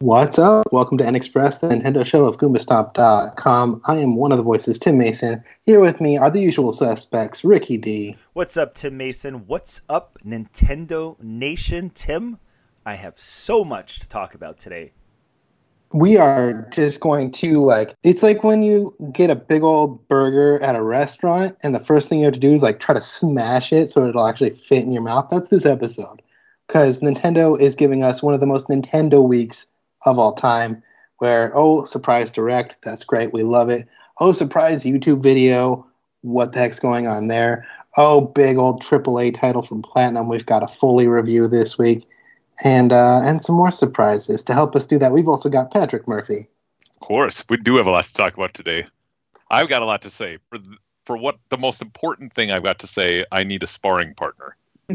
What's up? Welcome to NExpress, the Nintendo show of GoombaStomp.com. I am one of the voices, Tim Mason. Here with me are the usual suspects, Ricky D. What's up, Tim Mason? What's up, Nintendo Nation? Tim, I have so much to talk about today. We are just going to, it's like when you get a big old burger at a restaurant and the first thing you have to do is, try to smash it so it'll actually fit in your mouth. That's this episode. Because Nintendo is giving us one of the most Nintendo weeks of all time, where, surprise direct, that's great, we love it. Surprise YouTube video, what the heck's going on there? Big old AAA title from Platinum, we've got a fully review this week, and some more surprises. To help us do that, we've also got Patrick Murphy. Of course, we do have a lot to talk about today. I've got a lot to say. For what the most important thing I've got to say, I need a sparring partner.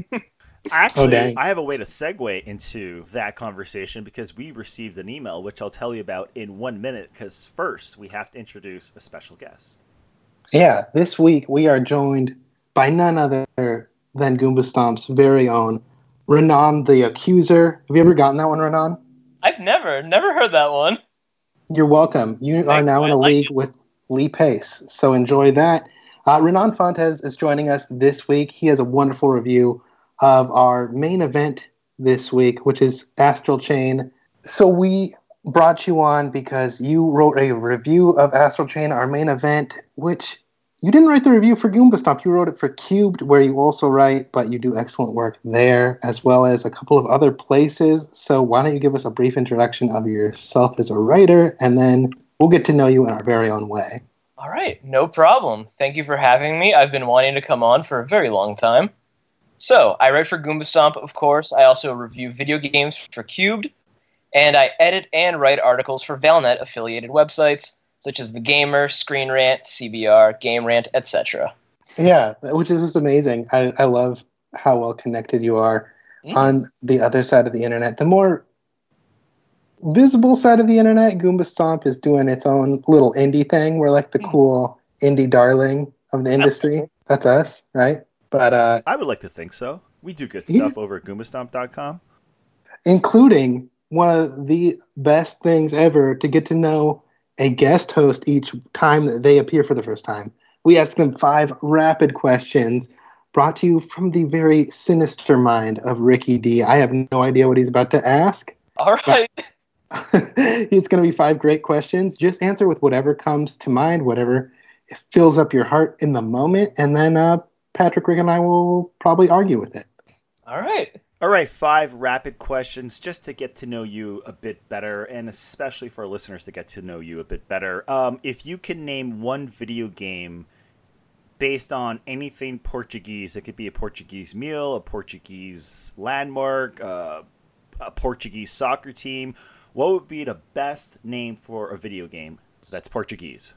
Actually, I have a way to segue into that conversation because we received an email, which I'll tell you about in 1 minute, because first we have to introduce a special guest. Yeah, this week we are joined by none other than Goomba Stomp's very own Renan the Accuser. Have you ever gotten that one, Renan? I've never heard that one. You're welcome. You are now in a league with Lee Pace, so enjoy that. Renan Fontes is joining us this week. He has a wonderful review of our main event this week, which is Astral Chain. So we brought you on because you wrote a review of Astral Chain, our main event, which you didn't write the review for Goomba Stomp. You wrote it for Cubed, where you also write, but you do excellent work there, as well as a couple of other places. So why don't you give us a brief introduction of yourself as a writer, and then we'll get to know you in our very own way. All right, no problem. Thank you for having me. I've been wanting to come on for a very long time. So, I write for Goomba Stomp, of course. I also review video games for Cubed, and I edit and write articles for Valnet-affiliated websites, such as The Gamer, Screen Rant, CBR, Game Rant, etc. Yeah, which is just amazing. I love how well connected you are on the other side of the internet. The more visible side of the internet, Goomba Stomp is doing its own little indie thing. We're like the cool indie darling of the industry. That's us, right? But I would like to think so. We do good stuff over at GoombaStomp.com. Including one of the best things ever, to get to know a guest host each time that they appear for the first time. We ask them 5 rapid questions brought to you from the very sinister mind of Ricky D. I have no idea what he's about to ask. All right. It's going to be 5 great questions. Just answer with whatever comes to mind, whatever fills up your heart in the moment, and then Patrick, Rick, and I will probably argue with it. All right, 5 rapid questions just to get to know you a bit better, and especially for our listeners to get to know you a bit better. If you can name one video game based on anything Portuguese, it could be a Portuguese meal, a Portuguese landmark, a Portuguese soccer team, what would be the best name for a video game that's Portuguese?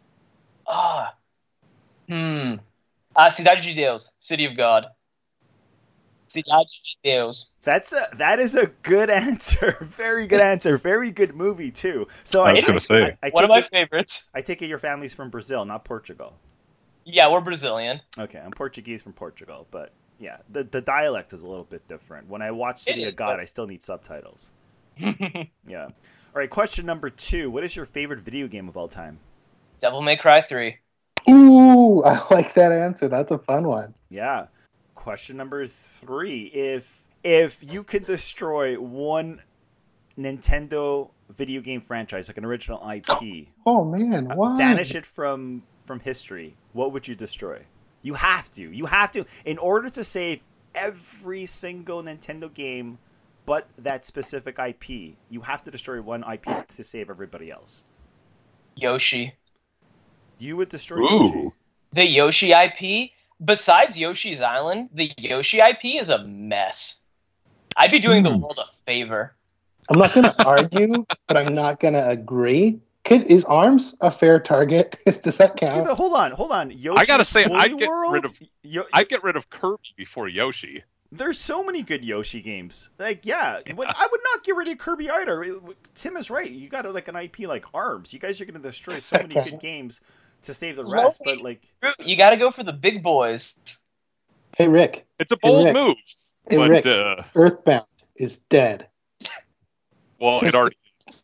Cidade de Deus, City of God. Cidade de Deus. That is a good answer. Very good answer. Very good movie too. So I was going to say one of my favorites. I take it your family's from Brazil, not Portugal. Yeah, we're Brazilian. Okay, I'm Portuguese from Portugal, but yeah, the dialect is a little bit different. When I watch City of God, I still need subtitles. Yeah. All right, question number 2. What is your favorite video game of all time? Devil May Cry 3. Ooh, I like that answer. That's a fun one. Yeah. Question number 3. If you could destroy one Nintendo video game franchise, like an original IP. Oh man, why? Vanish it from history, what would you destroy? You have to. In order to save every single Nintendo game but that specific IP, you have to destroy one IP to save everybody else. Yoshi. You would destroy Yoshi. The Yoshi IP, besides Yoshi's Island, the Yoshi IP is a mess. I'd be doing the world a favor. I'm not going to argue, but I'm not going to agree. Is ARMS a fair target? Does that count? Yeah, but hold on. Yoshi's I gotta say, I'd get rid of Kirby before Yoshi. There's so many good Yoshi games. I would not get rid of Kirby either. Tim is right. You got an IP like ARMS. You guys are going to destroy so many good games to save the rest. But you got to go for the big boys. Hey Rick, it's a bold move. Hey but Rick, Earthbound is dead. Well, it already is.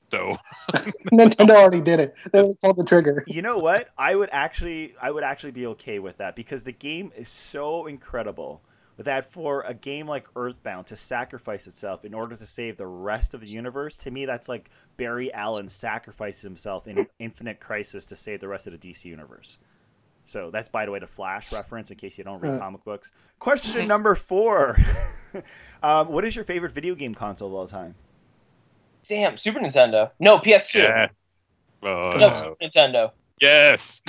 So Nintendo already did it. They pulled the trigger. You know what? I would actually be okay with that because the game is so incredible that for a game like Earthbound to sacrifice itself in order to save the rest of the universe, to me that's like Barry Allen sacrificed himself in Infinite Crisis to save the rest of the DC universe. So that's, by the way, the Flash reference in case you don't read comic books. Question number 4. What is your favorite video game console of all time? Damn, Super Nintendo. No, PS2. yeah. No, Super Nintendo. Yes.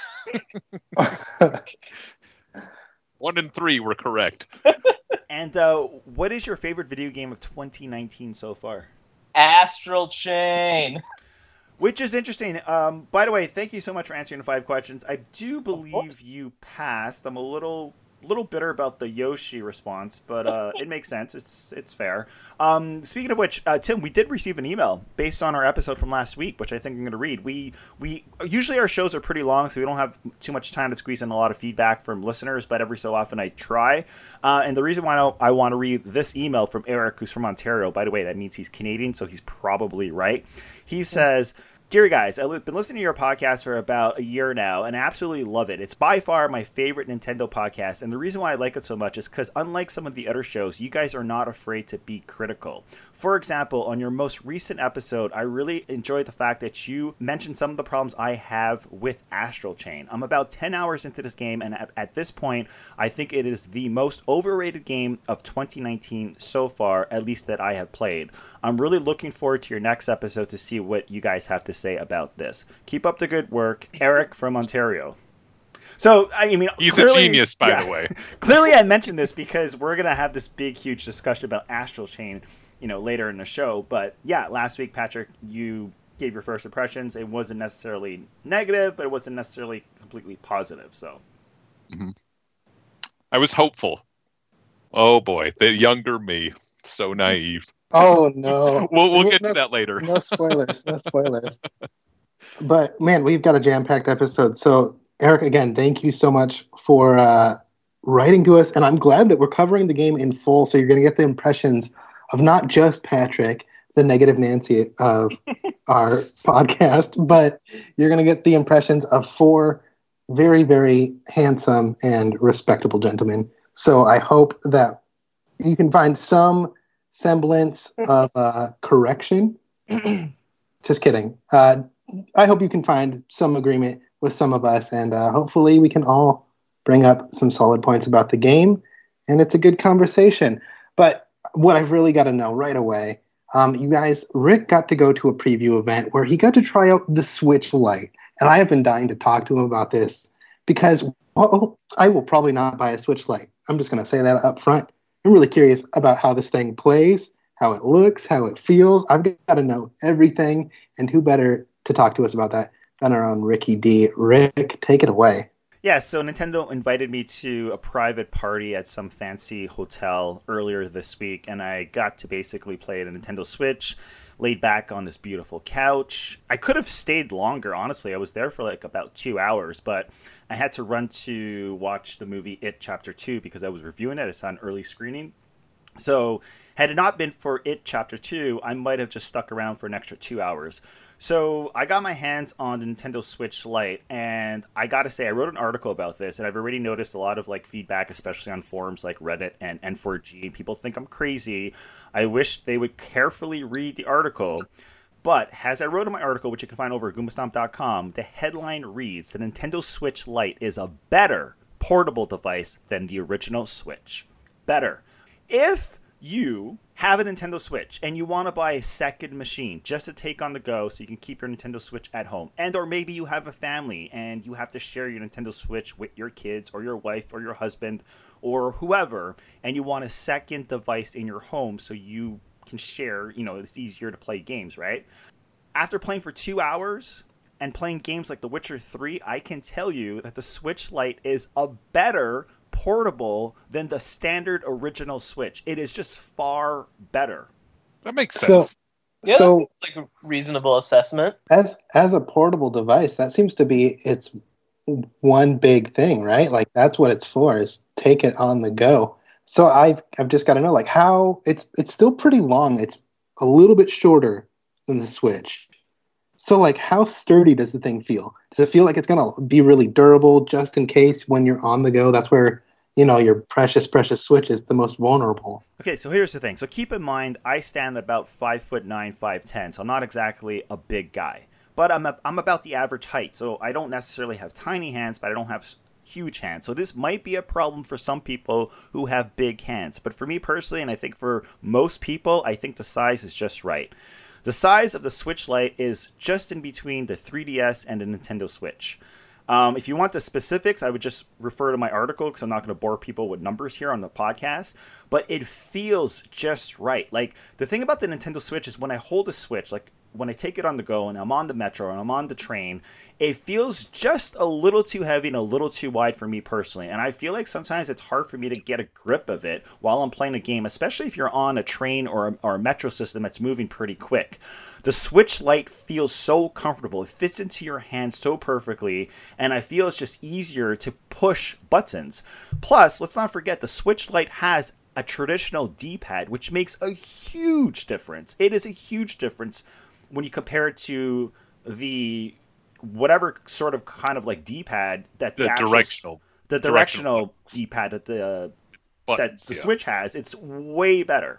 1 and 3 were correct. And what is your favorite video game of 2019 so far? Astral Chain. Which is interesting. By the way, thank you so much for answering the 5 questions. I do believe you passed. I'm a little bitter about the Yoshi response, but it makes sense. It's fair. Speaking of which, Tim, we did receive an email based on our episode from last week, which I think I'm going to read. We usually our shows are pretty long, so we don't have too much time to squeeze in a lot of feedback from listeners, but every so often I try. And the reason why I want to read this email from Eric, who's from Ontario, by the way, that means he's Canadian, so he's probably right. He says, "Dear guys, I've been listening to your podcast for about a year now and I absolutely love it. It's by far my favorite Nintendo podcast, and the reason why I like it so much is because unlike some of the other shows, you guys are not afraid to be critical. For example, on your most recent episode, I really enjoyed the fact that you mentioned some of the problems I have with Astral Chain. I'm about 10 hours into this game, and at this point, I think it is the most overrated game of 2019 so far, at least that I have played. I'm really looking forward to your next episode to see what you guys have to say about this. Keep up the good work, Eric from Ontario." So, I mean, He's clearly, a genius, by the way. Clearly, I mentioned this because we're going to have this big, huge discussion about Astral Chain, later in the show. But yeah, last week, Patrick, you gave your first impressions. It wasn't necessarily negative, but it wasn't necessarily completely positive. So, I was hopeful. Oh boy, the younger me, so naive. Oh no. We'll get to that later. No spoilers. No spoilers. But man, we've got a jam-packed episode. So Eric, again, thank you so much for writing to us, and I'm glad that we're covering the game in full. So you're going to get the impressions of not just Patrick, the negative Nancy of our podcast, but you're going to get the impressions of 4 very, very handsome and respectable gentlemen. So I hope that you can find some semblance of correction. Just kidding. I hope you can find some agreement with some of us, and hopefully we can all bring up some solid points about the game, and it's a good conversation. But what I've really got to know right away, you guys, Rick got to go to a preview event where he got to try out the Switch Lite, and I have been dying to talk to him about this because I will probably not buy a Switch Lite. I'm just going to say that up front. I'm really curious about how this thing plays, how it looks, how it feels. I've got to know everything, and who better to talk to us about that than our own Ricky D. Rick, take it away. Yeah, so Nintendo invited me to a private party at some fancy hotel earlier this week, and I got to basically play a Nintendo Switch, laid back on this beautiful couch. I could have stayed longer, honestly. I was there for like about 2 hours, but I had to run to watch the movie It Chapter 2 because I was reviewing it. It's on early screening. So had it not been for It Chapter 2, I might have just stuck around for an extra 2 hours. So I got my hands on the Nintendo Switch Lite, and I gotta say, I wrote an article about this, and I've already noticed a lot of like feedback, especially on forums like Reddit and N4G, and people think I'm crazy. I wish they would carefully read the article. But as I wrote in my article, which you can find over at goombastomp.com, the headline reads, "The Nintendo Switch Lite is a better portable device than the original Switch." Better. If you have a Nintendo Switch and you want to buy a second machine just to take on the go so you can keep your Nintendo Switch at home, and or maybe you have a family and you have to share your Nintendo Switch with your kids or your wife or your husband or whoever, and you want a second device in your home so you can share, it's easier to play games, right? After playing for 2 hours and playing games like The Witcher 3, I can tell you that the Switch Lite is a better portable than the standard original Switch. It is just far better. That makes sense. Yeah, that seems like a reasonable assessment. As a portable device, that seems to be its one big thing, right? Like that's what it's for, is take it on the go. So I've just got to know, like, how it's still pretty long. It's a little bit shorter than the Switch. So, like, how sturdy does the thing feel? Does it feel like it's going to be really durable just in case when you're on the go? That's where, your precious, precious Switch is the most vulnerable. Okay, so here's the thing. So keep in mind, I stand about 5'9", 5'10", so I'm not exactly a big guy. But I'm about the average height, so I don't necessarily have tiny hands, but I don't have huge hands. So this might be a problem for some people who have big hands. But for me personally, and I think for most people, I think the size is just right. The size of the Switch Lite is just in between the 3DS and the Nintendo Switch. If you want the specifics, I would just refer to my article because I'm not going to bore people with numbers here on the podcast. But it feels just right. Like, the thing about the Nintendo Switch is when I hold the Switch, like when I take it on the go and I'm on the metro and I'm on the train, it feels just a little too heavy and a little too wide for me personally. And I feel like sometimes it's hard for me to get a grip of it while I'm playing a game, especially if you're on a train or a metro system that's moving pretty quick. The Switch Lite feels so comfortable. It fits into your hand so perfectly, and I feel it's just easier to push buttons. Plus, let's not forget, the Switch Lite has a traditional D-pad, which makes a huge difference. It is a huge difference when you compare it to the whatever sort of kind of like D-pad that the directional D-pad that the Switch has. It's way better.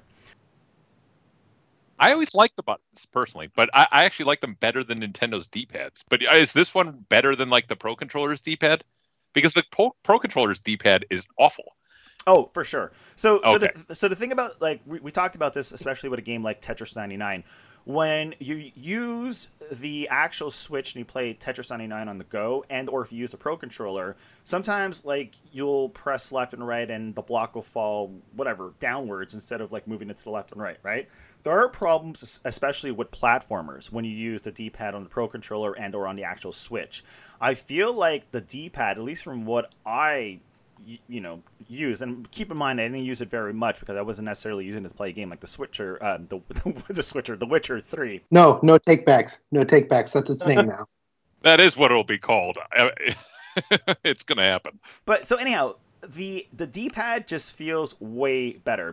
I always like the buttons personally, but I actually like them better than Nintendo's D-pads. But is this one better than like the Pro Controller's D-pad? Because the Pro Controller's D-pad is awful. Oh, for sure. So Okay. the thing about, like, we talked about this, especially with a game like Tetris 99. When you use the actual Switch and you play Tetris 99 on the go, and or if you use a Pro Controller, sometimes, like, you'll press left and right and the block will fall, whatever, downwards instead of, like, moving it to the left and right? There are problems, especially with platformers, when you use the D-pad on the Pro Controller and or on the actual Switch. I feel like the D-pad, at least from what I use, and keep in mind I didn't use it very much because I wasn't necessarily using it to play a game like the Switcher, The Witcher 3. No takebacks. That's its name now. That is what it'll be called. It's gonna happen. But so anyhow, the D-pad just feels way better.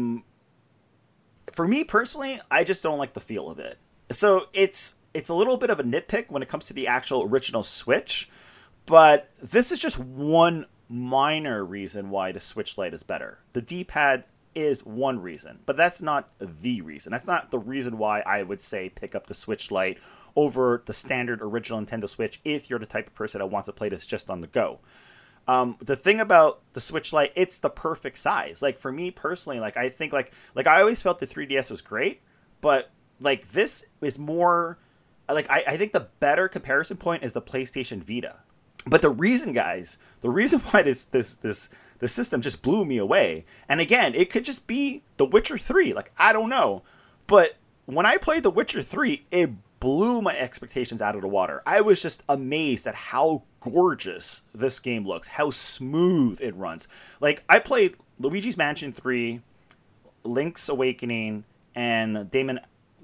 For me personally, I just don't like the feel of it. So it's a little bit of a nitpick when it comes to the actual original Switch, but this is just one minor reason why the Switch Lite is better. The D-pad is one reason, but that's not the reason. That's not the reason why I would say pick up the Switch Lite over the standard original Nintendo Switch if you're the type of person that wants to play this just on the go. The thing about the Switch Lite, it's the perfect size. Like, for me personally, like, I think like I always felt the 3DS was great, but like this is more like I think the better comparison point is the PlayStation Vita. But the reason why this system just blew me away, and again, it could just be The Witcher 3, like, I don't know. But when I played The Witcher 3, it blew my expectations out of the water. I was just amazed at how gorgeous this game looks, how smooth it runs. Like, I played Luigi's Mansion 3, Link's Awakening, and Daemon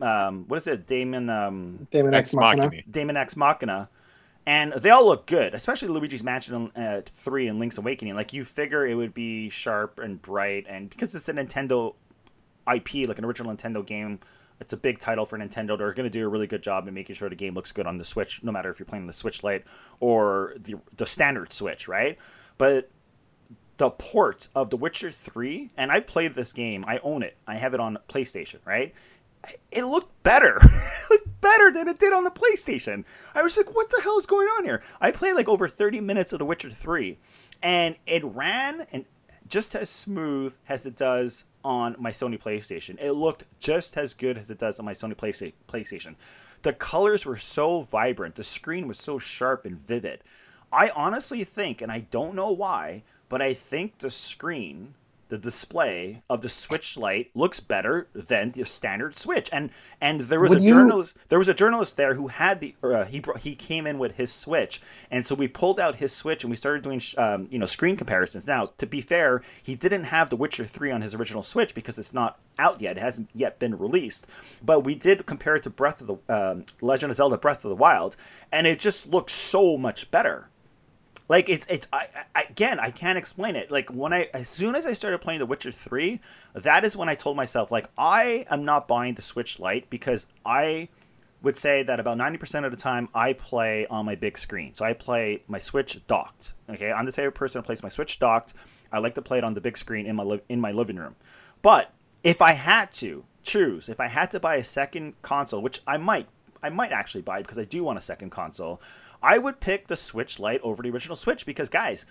X Machina. Daemon X Machina. And they all look good, especially Luigi's Mansion 3 and Link's Awakening. Like, you figure it would be sharp and bright, and because it's a Nintendo IP, like an original Nintendo game, it's a big title for Nintendo. They're going to do a really good job in making sure the game looks good on the Switch, no matter if you're playing the Switch Lite or the standard Switch, right? But the port of The Witcher 3, and I've played this game, I own it, I have it on PlayStation, right? It looked better. It looked better than it did on the PlayStation. I was like, what the hell is going on here? I played like over 30 minutes of The Witcher 3, and it ran and just as smooth as it does on my Sony PlayStation. It looked just as good as it does on my Sony PlayStation. The colors were so vibrant. The screen was so sharp and vivid. I honestly think, and I don't know why, but I think the screen, the display of the Switch Lite looks better than the standard Switch. And there was a journalist there who had he came in with his Switch, and so we pulled out his Switch and we started doing screen comparisons. Now, to be fair, he didn't have The Witcher 3 on his original Switch because it's not out yet. It hasn't yet been released. But we did compare it to Legend of Zelda Breath of the Wild, and it just looks so much better. Like again, I can't explain it. Like as soon as I started playing The Witcher 3, that is when I told myself, like, I am not buying the Switch Lite, because I would say that about 90% of the time I play on my big screen. So I play my Switch docked. Okay, I'm the type of person who plays my Switch docked. I like to play it on the big screen in my living room. But if I had to choose, if I had to buy a second console, which I might actually buy because I do want a second console, I would pick the Switch Lite over the original Switch, because, guys,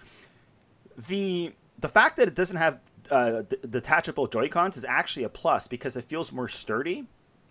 the fact that it doesn't have detachable Joy-Cons is actually a plus, because it feels more sturdy.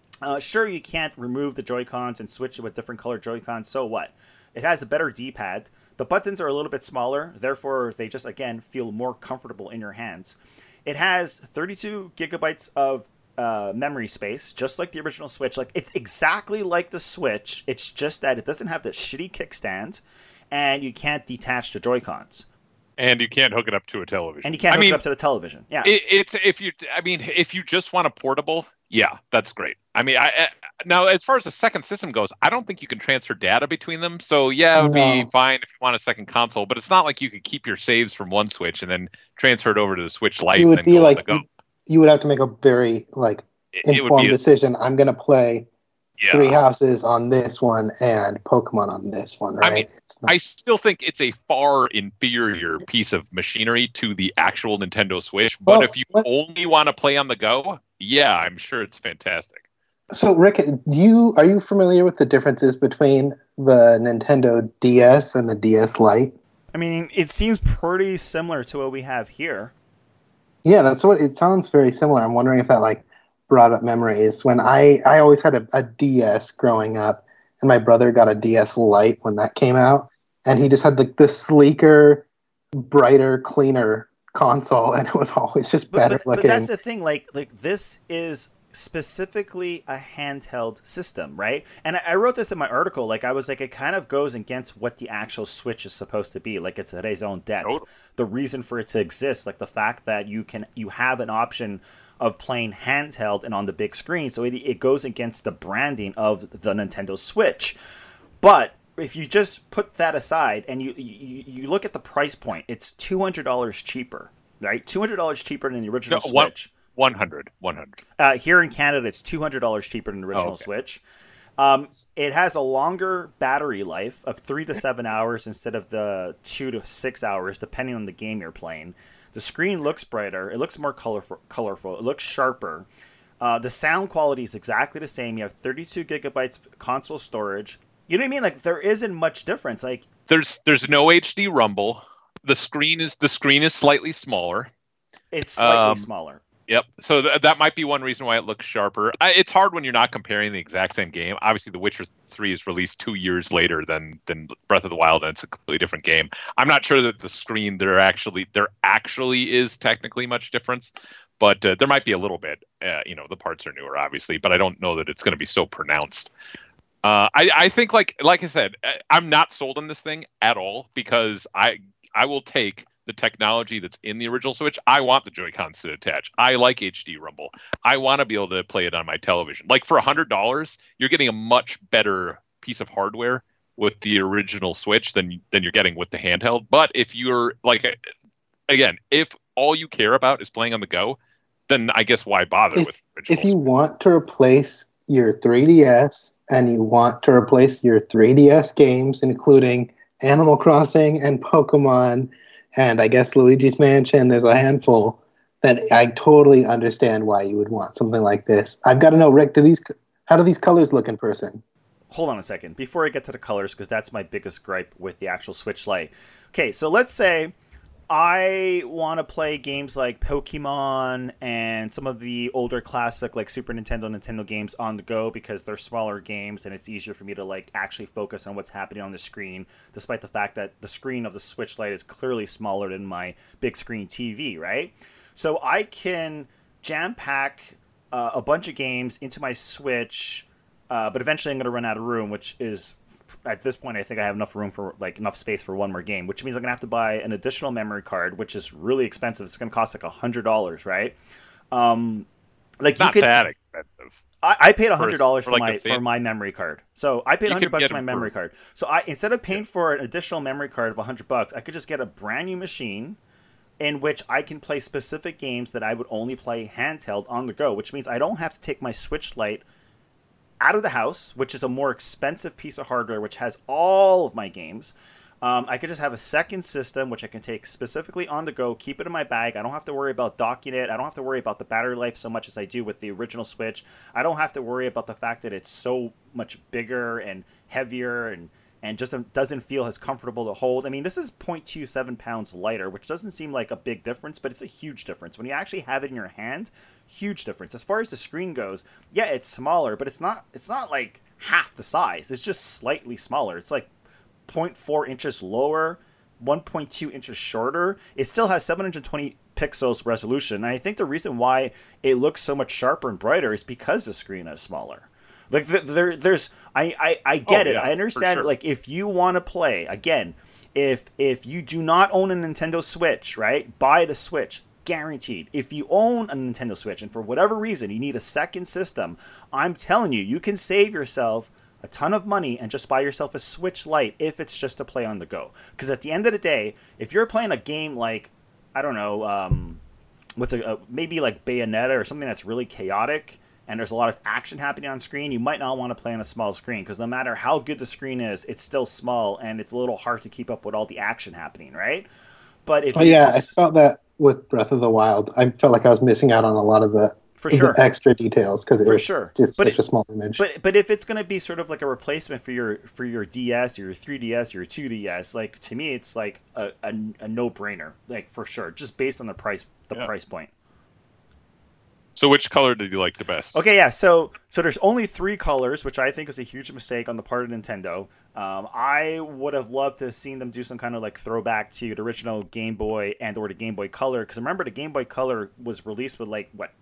Sure, you can't remove the Joy-Cons and switch it with different colored Joy-Cons, so what? It has a better D-pad. The buttons are a little bit smaller, therefore they just, again, feel more comfortable in your hands. It has 32 gigabytes of memory space, just like the original Switch. Like, it's exactly like the Switch. It's just that it doesn't have the shitty kickstand, and you can't detach the Joy-Cons. And you can't hook it up to a television. And you can't hook it up to the television. Yeah. If you just want a portable, yeah, that's great. I mean, now as far as the second system goes, I don't think you can transfer data between them. So yeah, it would be fine if you want a second console, but it's not like you could keep your saves from one Switch and then transfer it over to the Switch Lite. It would be like you would have to make a very informed decision. I'm going to play Three Houses on this one and Pokemon on this one, right? I mean, I still think it's a far inferior piece of machinery to the actual Nintendo Switch. But if you only want to play on the go, yeah, I'm sure it's fantastic. So, Rick, are you familiar with the differences between the Nintendo DS and the DS Lite? I mean, it seems pretty similar to what we have here. Yeah, that's what it sounds very similar. I'm wondering if that brought up memories when I always had a DS growing up, and my brother got a DS Lite when that came out, and he just had the sleeker, brighter, cleaner console, and it was always just better looking. But that's the thing, like this is specifically a handheld system, right? And I wrote this in my article, I was like, it kind of goes against what the actual Switch is supposed to be, like it's a raison d'etre. Totally. The reason for it to exist, like the fact that you have an option of playing handheld and on the big screen, so it goes against the branding of the Nintendo Switch. But if you just put that aside and you look at the price point, it's $200 cheaper, right? $200 cheaper than the original Switch. 100. Here in Canada, it's $200 cheaper than the original Switch. It has a longer battery life of 3 to 7 hours instead of the 2 to 6 hours, depending on the game you're playing. The screen looks brighter. It looks more colorful. It looks sharper. The sound quality is exactly the same. You have 32 gigabytes of console storage. You know what I mean? Like, there isn't much difference. Like, there's no HD rumble. The screen is slightly smaller. It's slightly smaller. Yep. So that might be one reason why it looks sharper. It's hard when you're not comparing the exact same game. Obviously, The Witcher 3 is released 2 years later than Breath of the Wild, and it's a completely different game. I'm not sure that the screen there actually is technically much difference, but there might be a little bit. The parts are newer, obviously, but I don't know that it's going to be so pronounced. I think, like I said, I'm not sold on this thing at all, because I will take the technology that's in the original Switch. I want the Joy-Cons to attach. I like HD rumble. I want to be able to play it on my television. Like, for $100, you're getting a much better piece of hardware with the original Switch than you're getting with the handheld. But if you're if all you care about is playing on the go, then I guess why bother with the original If you want to replace your 3DS and you want to replace your 3DS games, including Animal Crossing and Pokemon, and I guess Luigi's Mansion, there's a handful, then I totally understand why you would want something like this. I've got to know, Rick, how do these colors look in person? Hold on a second. Before I get to the colors, because that's my biggest gripe with the actual Switch Lite. Okay, so let's say I want to play games like Pokemon and some of the older classic like Super Nintendo games on the go, because they're smaller games and it's easier for me to actually focus on what's happening on the screen, despite the fact that the screen of the Switch Lite is clearly smaller than my big screen TV, right? So I can jam pack a bunch of games into my Switch, but eventually I'm going to run out of room, which is, at this point, I think I have enough room for enough space for one more game, which means I'm gonna have to buy an additional memory card, which is really expensive. It's gonna cost $100, right? Like not that expensive. I paid $100 for like for my memory card. So I paid $100 for my memory card. So instead of paying for an additional memory card of $100, I could just get a brand new machine in which I can play specific games that I would only play handheld on the go, which means I don't have to take my Switch Lite out of the house, which is a more expensive piece of hardware, which has all of my games. I could just have a second system, which I can take specifically on the go, keep it in my bag. I don't have to worry about docking it. I don't have to worry about the battery life so much as I do with the original Switch. I don't have to worry about the fact that it's so much bigger and heavier and just doesn't feel as comfortable to hold. I mean, this is 0.27 pounds lighter, which doesn't seem like a big difference, but it's a huge difference. When you actually have it in your hand, huge difference. As far as the screen goes, yeah, it's smaller, but it's not like half the size. It's just slightly smaller. It's like 0.4 inches lower, 1.2 inches shorter. It still has 720 pixels resolution. And I think the reason why it looks so much sharper and brighter is because the screen is smaller. Like there's I get it. I understand. Sure. Like if you want to play again, if you do not own a Nintendo Switch, right? Buy the Switch. Guaranteed. If you own a Nintendo Switch and for whatever reason you need a second system, I'm telling you, you can save yourself a ton of money and just buy yourself a Switch Lite if it's just to play on the go. Because at the end of the day, if you're playing a game like, I don't know, maybe like Bayonetta or something that's really chaotic and there's a lot of action happening on screen, you might not want to play on a small screen because no matter how good the screen is, it's still small and it's a little hard to keep up with all the action happening, right? But if I felt that with Breath of the Wild. I felt like I was missing out on a lot of the extra details because it was just such a small image. But if it's going to be sort of like a replacement for your DS, your 3DS, your 2DS, like to me it's like a no-brainer, like for sure, just based on the price point. So which color did you like the best? Okay, yeah. So there's only 3 colors, which I think is a huge mistake on the part of Nintendo. I would have loved to have seen them do some kind of like throwback to the original Game Boy or the Game Boy Color. Because remember, the Game Boy Color was released with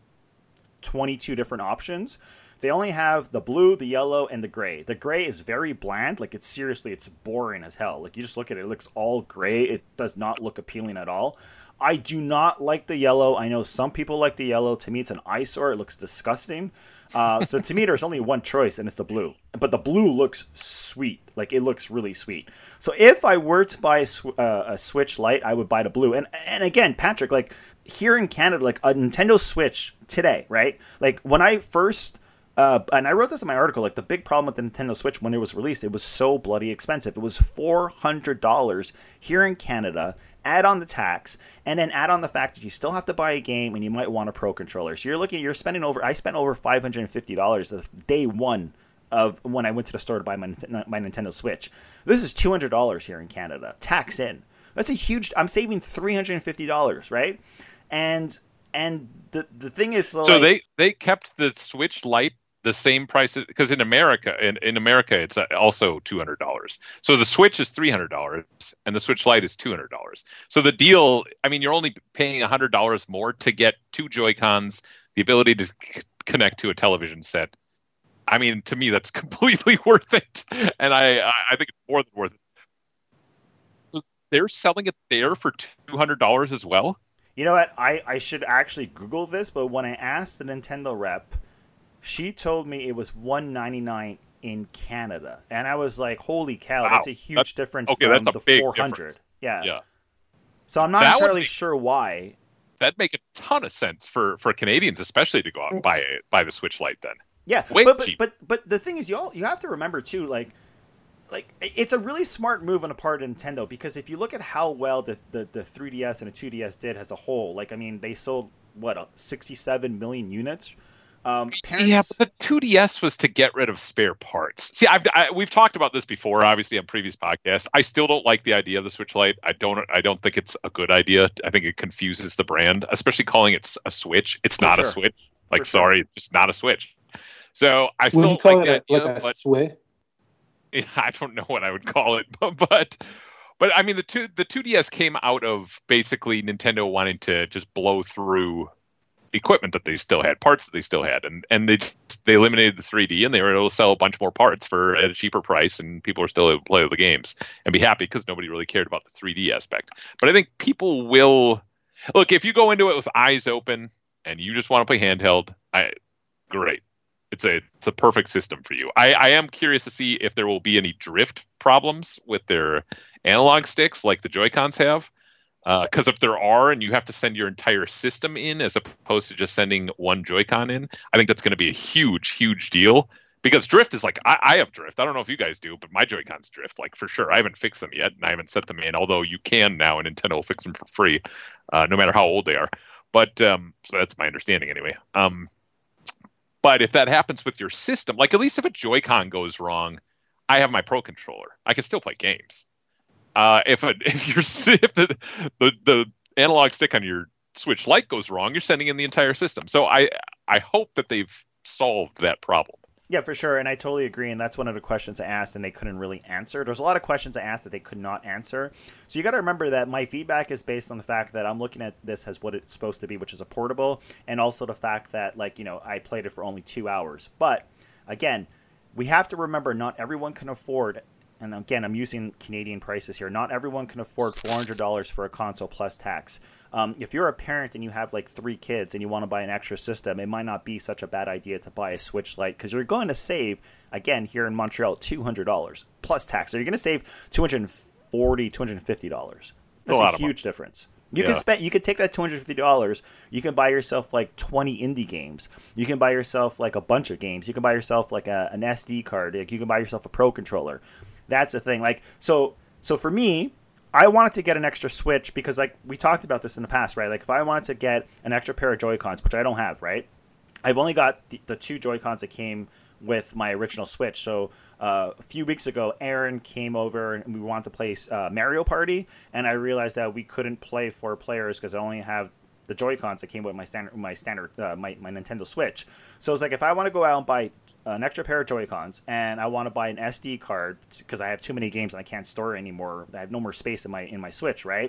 22 different options. They only have the blue, the yellow, and the gray. The gray is very bland. Like it's boring as hell. Like you just look at it, it looks all gray. It does not look appealing at all. I do not like the yellow. I know some people like the yellow. To me, it's an eyesore. It looks disgusting. So to me, there's only one choice, and it's the blue. But the blue looks sweet. Like, it looks really sweet. So if I were to buy a Switch Lite, I would buy the blue. And again, Patrick, like, here in Canada, like, a Nintendo Switch today, right? Like, when I first... and I wrote this in my article, like, the big problem with the Nintendo Switch when it was released, it was so bloody expensive. It was $400 here in Canada. Add on the tax, and then add on the fact that you still have to buy a game and you might want a Pro Controller. So I spent over $550 the day one of when I went to the store to buy my Nintendo Switch. This is $200 here in Canada, tax in. That's a huge, I'm saving $350, right? And the thing is, so they kept the Switch Lite the same price, because in America it's also $200. So the Switch is $300 and the Switch Lite is $200. So the deal, I mean, you're only paying $100 more to get 2 Joy-Cons, the ability to connect to a television set. I mean, to me, that's completely worth it, and I think it's more than worth it. So they're selling it there for $200 as well. You know what? I should actually Google this, but when I asked the Nintendo rep, she told me it was $199 in Canada, and I was like, "Holy cow, wow. That's a huge difference from that's the $400." Difference. Yeah. So I'm not entirely sure why. That'd make a ton of sense for Canadians, especially, to go out and buy the Switch Lite then. Yeah, but the thing is, you have to remember too, like it's a really smart move on the part of Nintendo, because if you look at how well the 3DS and the 2DS did as a whole, like, I mean, they sold 67 million units. Yeah, but the 2DS was to get rid of spare parts. See, we've talked about this before, obviously, on previous podcasts. I still don't like the idea of the Switch Lite. I don't think it's a good idea. I think it confuses the brand, especially calling it a Switch. It's not a Switch. Like, sorry, it's not a Switch. So I still like the idea, a Switch. I don't know what I would call it, but I mean, the 2DS came out of basically Nintendo wanting to just blow through equipment that they still had, parts that they still had, and they eliminated the 3D, and they were able to sell a bunch more parts at a cheaper price, and people are still able to play the games and be happy, because nobody really cared about the 3D aspect. But I think people will look, if you go into it with eyes open and you just want to play handheld, Great. It's a perfect system for you. I am curious to see if there will be any drift problems with their analog sticks like the Joy-Cons have. Because if there are, and you have to send your entire system in as opposed to just sending one Joy-Con in, I think that's going to be a huge, huge deal. Because drift is like, I have drift. I don't know if you guys do, but my Joy-Cons drift, like for sure. I haven't fixed them yet, and I haven't set them in, although you can now, and Nintendo will fix them for free, no matter how old they are. But so that's my understanding anyway. But if that happens with your system, like at least if a Joy-Con goes wrong, I have my Pro Controller. I can still play games. If the analog stick on your Switch Lite goes wrong, you're sending in the entire system. So I hope that they've solved that problem. Yeah, for sure, and I totally agree, and that's one of the questions I asked, and they couldn't really answer. There's a lot of questions I asked that they could not answer. So you got to remember that my feedback is based on the fact that I'm looking at this as what it's supposed to be, which is a portable, and also the fact that, like, you know, I played it for only 2 hours. But, again, we have to remember not everyone can afford, and again, I'm using Canadian prices here, not everyone can afford $400 for a console plus tax. If you're a parent and you have like 3 kids and you want to buy an extra system, it might not be such a bad idea to buy a Switch Lite because you're going to save, again, here in Montreal, $200 plus tax. So you're going to save $240, $250. That's a huge difference. You could take that $250. You can buy yourself like 20 indie games. You can buy yourself like a bunch of games. You can buy yourself like an SD card. Like, you can buy yourself a Pro Controller. That's the thing. Like, so for me, I wanted to get an extra Switch because, like, we talked about this in the past, right? Like, if I wanted to get an extra pair of Joy-Cons, which I don't have, right? I've only got the 2 Joy-Cons that came with my original Switch. So a few weeks ago, Aaron came over and we wanted to play Mario Party, and I realized that we couldn't play 4 players because I only have the Joy-Cons that came with my Nintendo Switch. So it's like, if I want to go out and buy an extra pair of Joy-Cons and I want to buy an SD card because I have too many games and I can't store it anymore, I have no more space in my Switch, right?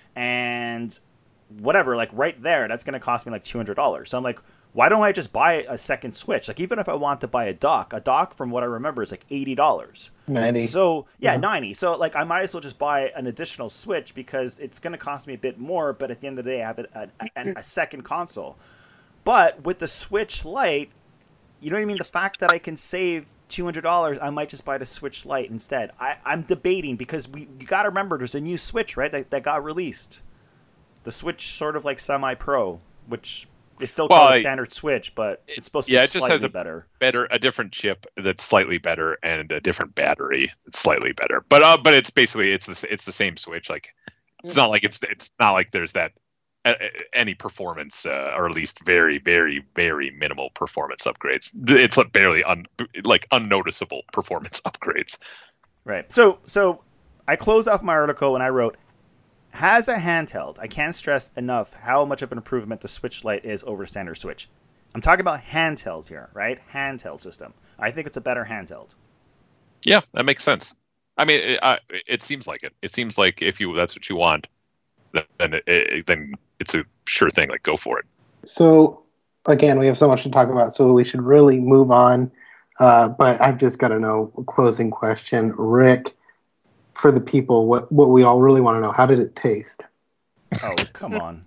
And whatever, like right there, that's going to cost me like $200. So I'm like, why don't I just buy a second Switch? Like, even if I want to buy a dock from what I remember is like $80. 90. So yeah, 90. So like, I might as well just buy an additional Switch because it's going to cost me a bit more, but at the end of the day, I have a second console. But with the Switch Lite, you know what I mean? The fact that I can save $200, I might just buy the Switch Lite instead. I'm debating because you got to remember there's a new Switch, right? That got released. The Switch sort of like semi-pro, which is still called a standard Switch, but it's supposed to be slightly better. A different chip that's slightly better and a different battery that's slightly better. But it's basically it's the same Switch. Like, it's not like there's that any performance or at least very, very, very minimal performance upgrades. It's barely unnoticeable performance upgrades. Right. So I closed off my article and I wrote, as a handheld, I can't stress enough how much of an improvement the Switch Lite is over standard Switch. I'm talking about handheld here, right? Handheld system. I think it's a better handheld. Yeah, that makes sense. I mean, it seems like it. It seems like if that's what you want, then it's a sure thing. Like, go for it. So, again, we have so much to talk about, so we should really move on. But I've just got to know, closing question, Rick, for the people, what we all really want to know, how did it taste? Oh, come on.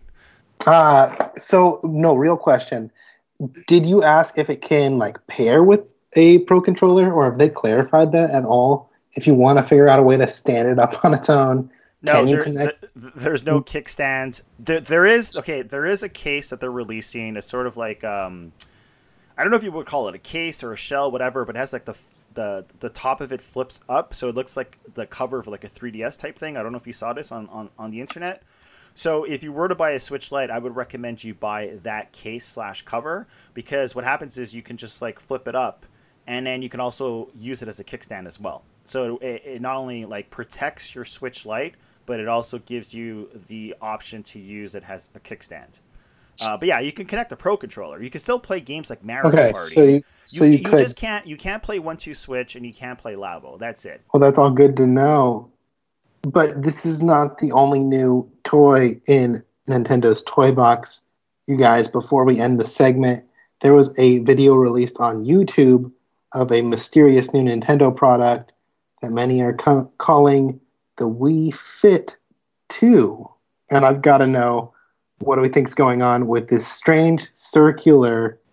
So, no, real question. Did you ask if it can, like, pair with a Pro Controller, or have they clarified that at all? If you want to figure out a way to stand it up on its own, no, there's no kickstand. There is a case that they're releasing. It's sort of like, I don't know if you would call it a case or a shell, whatever, but it has like the top of it flips up, so it looks like the cover of like a 3DS type thing. I don't know if you saw this on the internet. So if you were to buy a Switch Lite, I would recommend you buy that case/cover, because what happens is you can just like flip it up, and then you can also use it as a kickstand as well. So it not only like protects your Switch Lite, but it also gives you the option to use it as a kickstand. But yeah, you can connect a Pro Controller. You can still play games like Mario Party. So you could. Just can't play 1-2 Switch, and you can't play Labo. That's it. Well, that's all good to know. But this is not the only new toy in Nintendo's toy box. You guys, before we end the segment, there was a video released on YouTube of a mysterious new Nintendo product that many are calling the Wii Fit 2. And I've got to know, what do we think's going on with this strange circular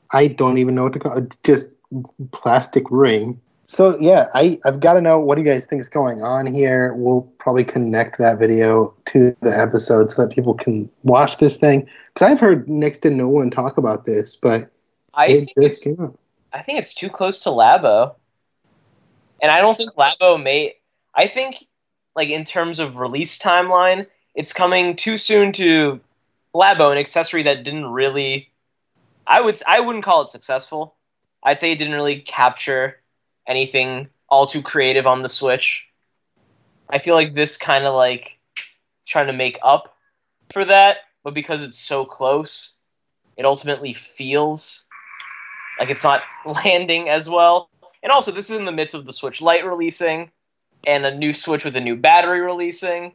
I don't even know what to call it. Just plastic ring. So yeah, I've got to know, what do you guys think is going on here? We'll probably connect that video to the episode so that people can watch this thing. Because I've heard next to no one talk about this, but I think it's too close to Labo, and I don't think Labo may. I think, like, in terms of release timeline, it's coming too soon to Labo, an accessory that didn't really. I wouldn't call it successful. I'd say it didn't really capture anything all too creative on the Switch. I feel like this kind of like trying to make up for that, but because it's so close, it ultimately feels like it's not landing as well. And also, this is in the midst of the Switch Lite releasing and a new Switch with a new battery releasing.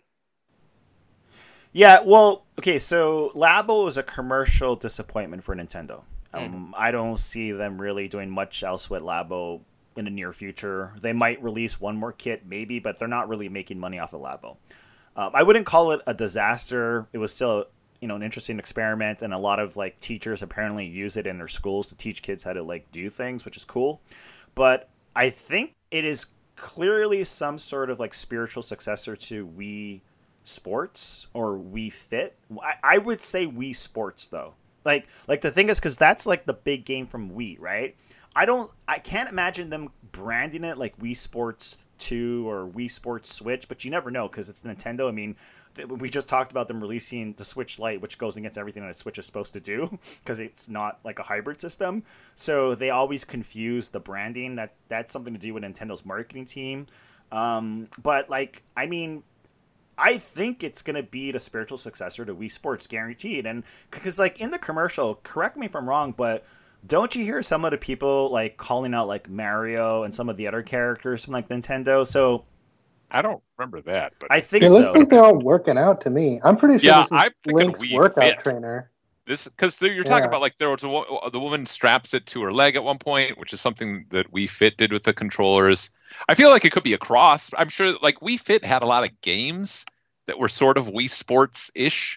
Yeah, well, okay, so Labo was a commercial disappointment for Nintendo. I don't see them really doing much else with Labo in the near future. They might release one more kit, maybe, but they're not really making money off of Labo. I wouldn't call it a disaster. It was still, an interesting experiment, and a lot of like teachers apparently use it in their schools to teach kids how to like do things, which is cool. But I think it is clearly some sort of like spiritual successor to Wii Sports or Wii Fit. I would say Wii Sports though. Like the thing is, because that's like the big game from Wii, right? I can't imagine them branding it like Wii Sports 2 or Wii Sports Switch, but you never know because it's Nintendo. I mean, we just talked about them releasing the Switch Lite, which goes against everything that a Switch is supposed to do because it's not like a hybrid system. So they always confuse the branding. That's something to do with Nintendo's marketing team. But like, I mean, I think it's going to be the spiritual successor to Wii Sports, guaranteed. And because like in the commercial, correct me if I'm wrong, but don't you hear some of the people like calling out like Mario and some of the other characters from like Nintendo? So I don't remember that, but I think it looks like they're all working out to me. I'm pretty sure this is Link's workout trainer. This because you're talking about like there was the woman straps it to her leg at one point, which is something that Wii Fit did with the controllers. I feel like it could be a cross. I'm sure like Wii Fit had a lot of games that were sort of Wii Sports-ish,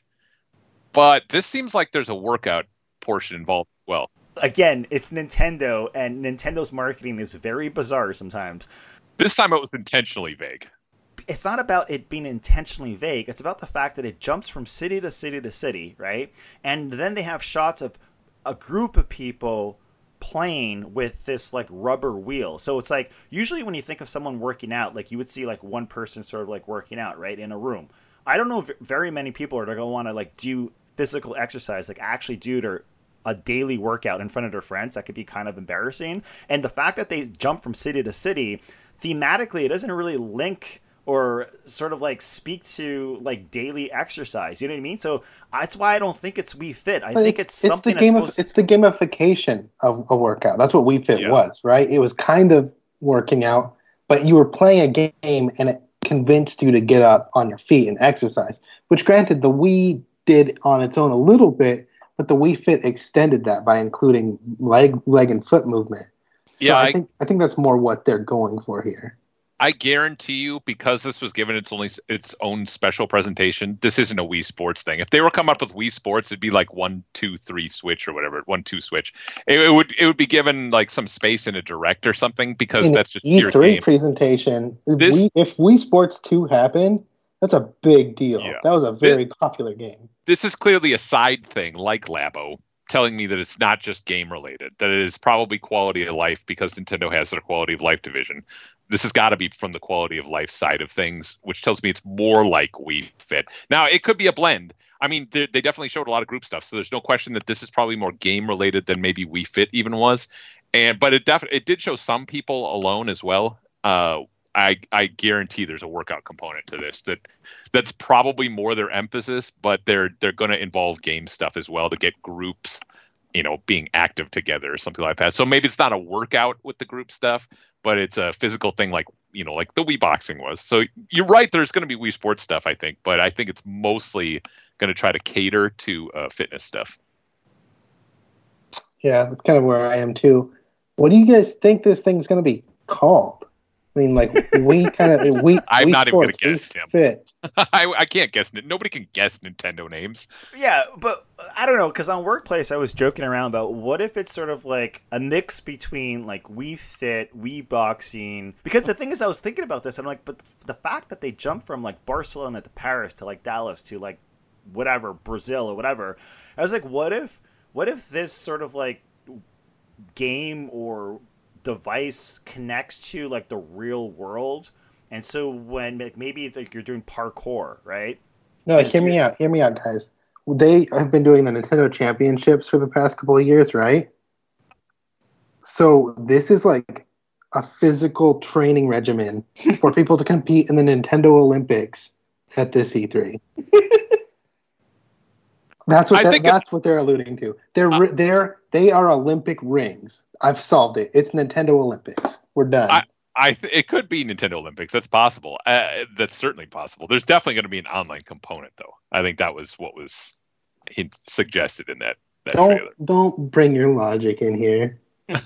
but this seems like there's a workout portion involved as well. Again, it's Nintendo, and Nintendo's marketing is very bizarre sometimes. This time it was intentionally vague. It's not about it being intentionally vague. It's about the fact that it jumps from city to city to city, right? And then they have shots of a group of people playing with this like rubber wheel. So it's like usually when you think of someone working out, like you would see like one person sort of like working out, right, in a room. I don't know if very many people are going to want to like do physical exercise, like actually do a daily workout in front of their friends. That could be kind of embarrassing. And the fact that they jump from city to city, thematically, it doesn't really link or sort of like speak to like daily exercise. You know what I mean? So that's why I don't think it's Wii Fit. I think it's something it's the gamification of a workout. That's what Wii Fit was, right? It was kind of working out, but you were playing a game and it convinced you to get up on your feet and exercise, which granted the Wii did on its own a little bit, but the Wii Fit extended that by including leg and foot movement. So yeah, I think that's more what they're going for here. I guarantee you, because this was given its own special presentation, this isn't a Wii Sports thing. If they were coming up with Wii Sports, it'd be like 1, 2, 3 Switch or whatever, 1, 2 Switch. It would be given like some space in a Direct or something because that's just E3 game. Presentation. If Wii Sports 2 happened, that's a big deal. Yeah. That was a very popular game. This is clearly a side thing, like Labo, telling me that it's not just game related, that it is probably quality of life because Nintendo has their quality of life division. This has got to be from the quality of life side of things, which tells me it's more like Wii Fit. Now, it could be a blend. I mean, they definitely showed a lot of group stuff, so there's no question that this is probably more game related than maybe Wii Fit even was. But it did show some people alone as well. I guarantee there's a workout component to this that's probably more their emphasis, but they're going to involve game stuff as well to get groups, being active together or something like that. So maybe it's not a workout with the group stuff, but it's a physical thing like the Wii Boxing was. So you're right, there's going to be Wii Sports stuff, I think, but I think it's mostly going to try to cater to fitness stuff. Yeah, that's kind of where I am too. What do you guys think this thing's going to be called? I mean, like we kind of we. I'm we not even gonna sports, guess, Tim. Fit. I can't guess. Nobody can guess Nintendo names. Yeah, but I don't know, because on Workplace I was joking around about what if it's sort of like a mix between like Wii Fit, Wii Boxing. Because the thing is, I was thinking about this, and I'm like, but the fact that they jumped from like Barcelona to Paris to like Dallas to like whatever, Brazil or whatever, I was like, what if this sort of like game or device connects to like the real world, and so when like, maybe it's like you're doing parkour, right? No, hear me out, guys. They have been doing the Nintendo Championships for the past couple of years, right? So this is like a physical training regimen for people to compete in the Nintendo Olympics at this E3. That's what they're alluding to. They are Olympic rings. I've solved it. It's Nintendo Olympics. We're done. It could be Nintendo Olympics. That's possible. That's certainly possible. There's definitely going to be an online component, though. I think that was what was suggested in that trailer. Don't bring your logic in here.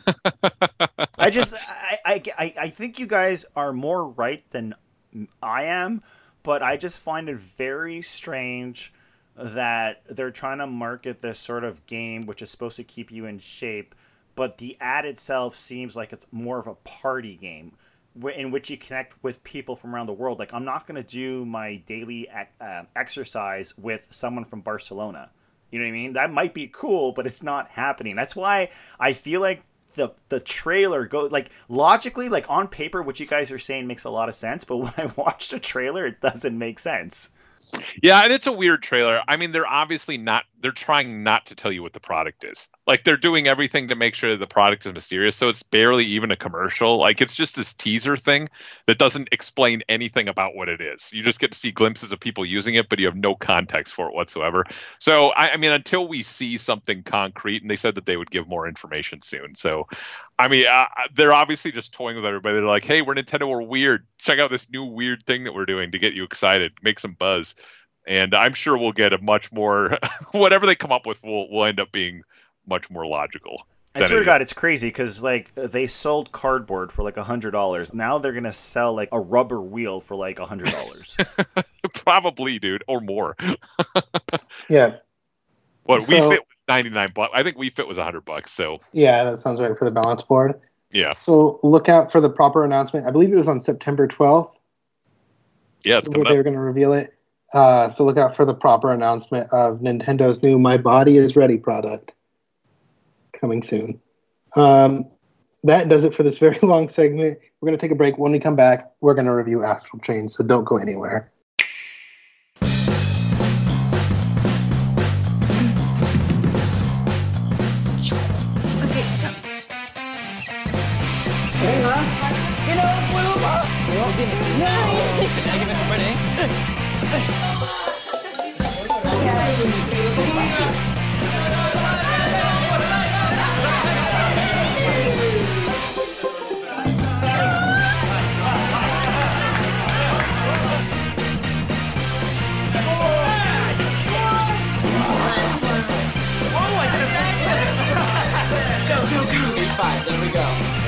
I think you guys are more right than I am, but I just find it very strange that they're trying to market this sort of game which is supposed to keep you in shape, but the ad itself seems like it's more of a party game in which you connect with people from around the world. Like, I'm not going to do my daily exercise with someone from Barcelona. You know what I mean? That might be cool, but it's not happening. That's why I feel like the trailer goes, like, logically, like, on paper, what you guys are saying makes a lot of sense, but when I watch the trailer, it doesn't make sense. Yeah, and it's a weird trailer. I mean, they're trying not to tell you what the product is. Like, they're doing everything to make sure the product is mysterious, so it's barely even a commercial. Like, it's just this teaser thing that doesn't explain anything about what it is. You just get to see glimpses of people using it, but you have no context for it whatsoever. So, I mean, until we see something concrete, and they said that they would give more information soon. So, I mean, they're obviously just toying with everybody. They're like, hey, we're Nintendo, we're weird. Check out this new weird thing that we're doing to get you excited, make some buzz. And I'm sure we'll get a much more, whatever they come up with will end up being much more logical. I swear to God, it's crazy because like they sold cardboard for like $100. Now they're gonna sell like a rubber wheel for like $100. Probably, dude, or more. Yeah. What Wii Fit was $99. I think Wii Fit was $100. So yeah, that sounds right for the balance board. Yeah. So look out for the proper announcement. I believe it was on September 12th. Yeah, it's coming up. They were going to reveal it. So look out for the proper announcement of Nintendo's new My Body is Ready product coming soon. That does it for this very long segment. We're going to take a break. When we come back, we're going to review Astral Chain, so don't go anywhere. There we go.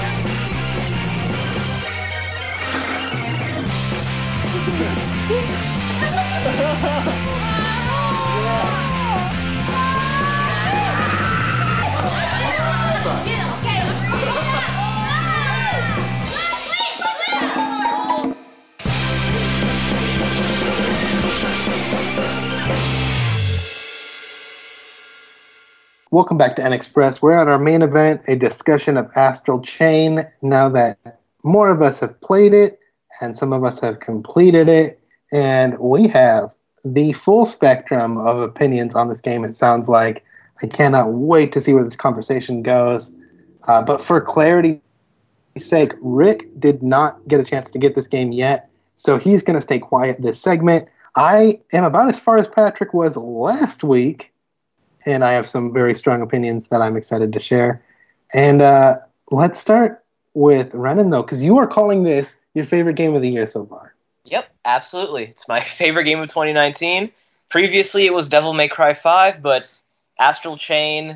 Welcome back to N-Express. We're at our main event, a discussion of Astral Chain. Now that more of us have played it, and some of us have completed it, and we have the full spectrum of opinions on this game, it sounds like. I cannot wait to see where this conversation goes. But for clarity's sake, Rick did not get a chance to get this game yet, so he's going to stay quiet this segment. I am about as far as Patrick was last week, and I have some very strong opinions that I'm excited to share. And let's start with Renan, though, because you are calling this your favorite game of the year so far. Yep, absolutely. It's my favorite game of 2019. Previously, it was Devil May Cry 5, but Astral Chain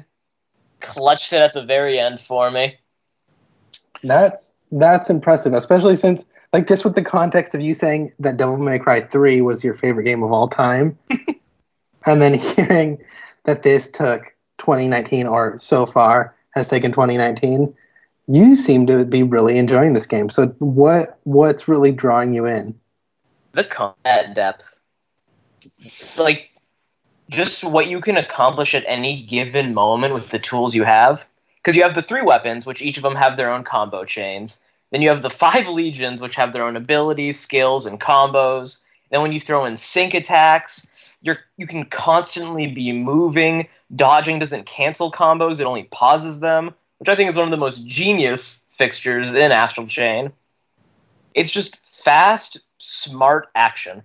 clutched it at the very end for me. That's impressive, especially since Like, just with the context of you saying that Devil May Cry 3 was your favorite game of all time, and then hearing that this took 2019, or so far has taken 2019, you seem to be really enjoying this game. So what's really drawing you in? The combat depth. Like, just what you can accomplish at any given moment with the tools you have. Because you have the 3 weapons, which each of them have their own combo chains. Then you have the 5 legions, which have their own abilities, skills, and combos. Then when you throw in sync attacks, you can constantly be moving. Dodging doesn't cancel combos, it only pauses them, which I think is one of the most genius fixtures in Astral Chain. It's just fast, smart action.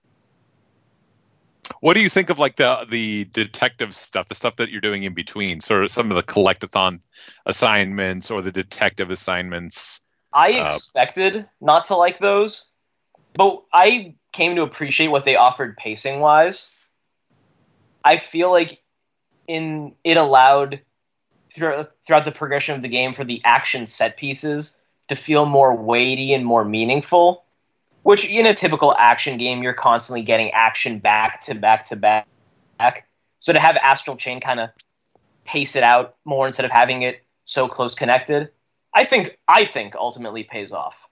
What do you think of like the detective stuff, the stuff that you're doing in between, sort of some of the collectathon assignments or the detective assignments? I expected not to like those, but I came to appreciate what they offered pacing-wise. I feel like it allowed throughout the progression of the game for the action set pieces to feel more weighty and more meaningful, which in a typical action game, you're constantly getting action back to back to back. So to have Astral Chain kind of pace it out more instead of having it so close connected, I think ultimately pays off.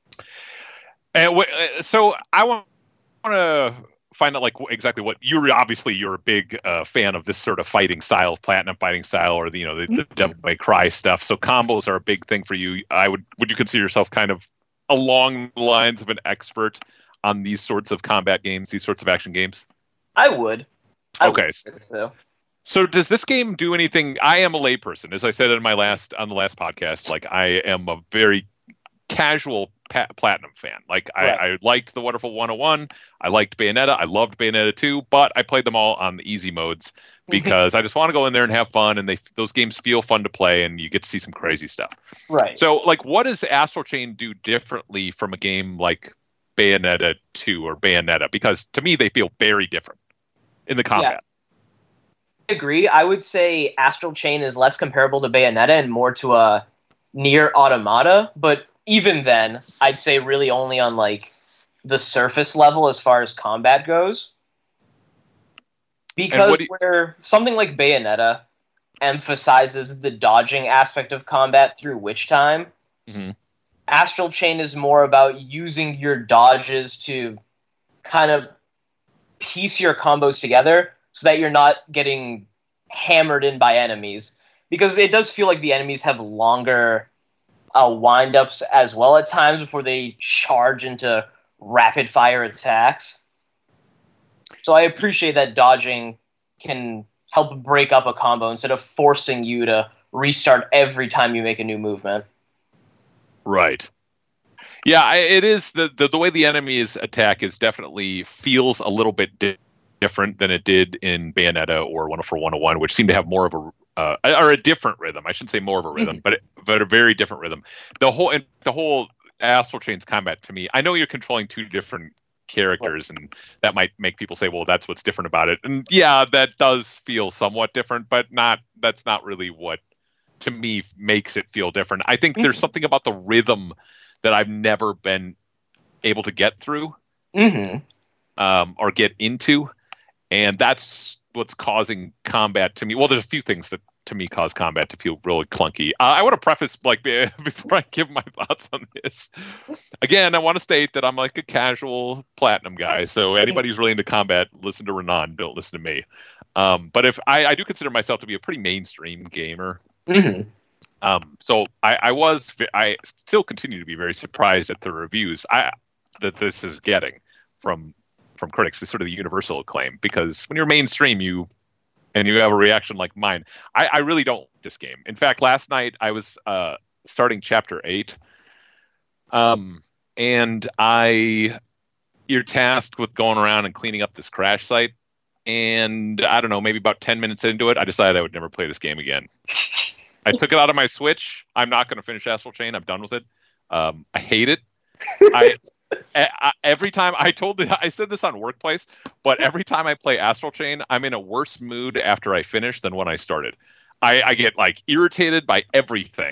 And so I want to find out like exactly what you're a big fan of this sort of fighting style, platinum fighting style, or the Devil May Cry stuff. So combos are a big thing for you. Would you consider yourself kind of along the lines of an expert on these sorts of combat games, these sorts of action games? I would. Okay. So does this game do anything? I am a layperson, as I said on the last podcast. Like, I am a very casual Platinum fan. Like, right. I liked the Wonderful 101. I liked Bayonetta. I loved Bayonetta 2, but I played them all on the easy modes because I just want to go in there and have fun, and those games feel fun to play, and you get to see some crazy stuff. Right. So, like, what does Astral Chain do differently from a game like Bayonetta 2 or Bayonetta? Because to me, they feel very different in the combat. Yeah. I agree. I would say Astral Chain is less comparable to Bayonetta and more to a Nier Automata, but even then, I'd say really only on like the surface level as far as combat goes. Because where something like Bayonetta emphasizes the dodging aspect of combat through Witch Time, Astral Chain is more about using your dodges to kind of piece your combos together so that you're not getting hammered in by enemies. Because it does feel like the enemies have longer wind-ups as well at times before they charge into rapid-fire attacks. So I appreciate that dodging can help break up a combo instead of forcing you to restart every time you make a new movement. Right. Yeah, it is. The way the enemies attack is definitely feels a little bit different than it did in Bayonetta or Wonderful 101, which seemed to have more of a different rhythm. I shouldn't say more of a rhythm, but a very different rhythm. The whole Astral Chain's combat, to me, I know you're controlling 2 different characters, and that might make people say, well, that's what's different about it. And yeah, that does feel somewhat different, but that's not really what, to me, makes it feel different. I think there's something about the rhythm that I've never been able to get through or get into. And that's what's causing combat to me. Well, there's a few things that to me cause combat to feel really clunky. I want to preface, like, before I give my thoughts on this, again, I want to state that I'm like a casual Platinum guy. So anybody who's really into combat, listen to Renan, don't listen to me. But if I do consider myself to be a pretty mainstream gamer. So I still continue to be very surprised at the reviews that this is getting from critics, this sort of the universal acclaim, because when you're mainstream, you have a reaction like mine. I really don't like this game. In fact, last night I was starting chapter 8, and you're tasked with going around and cleaning up this crash site, and I don't know, maybe about 10 minutes into it, I decided I would never play this game again. I took it out of my Switch. I'm not going to finish Astral Chain. I'm done with it. I hate it. Every time I said this on Workplace, but every time I play Astral Chain, I'm in a worse mood after I finish than when I started. I get like irritated by everything,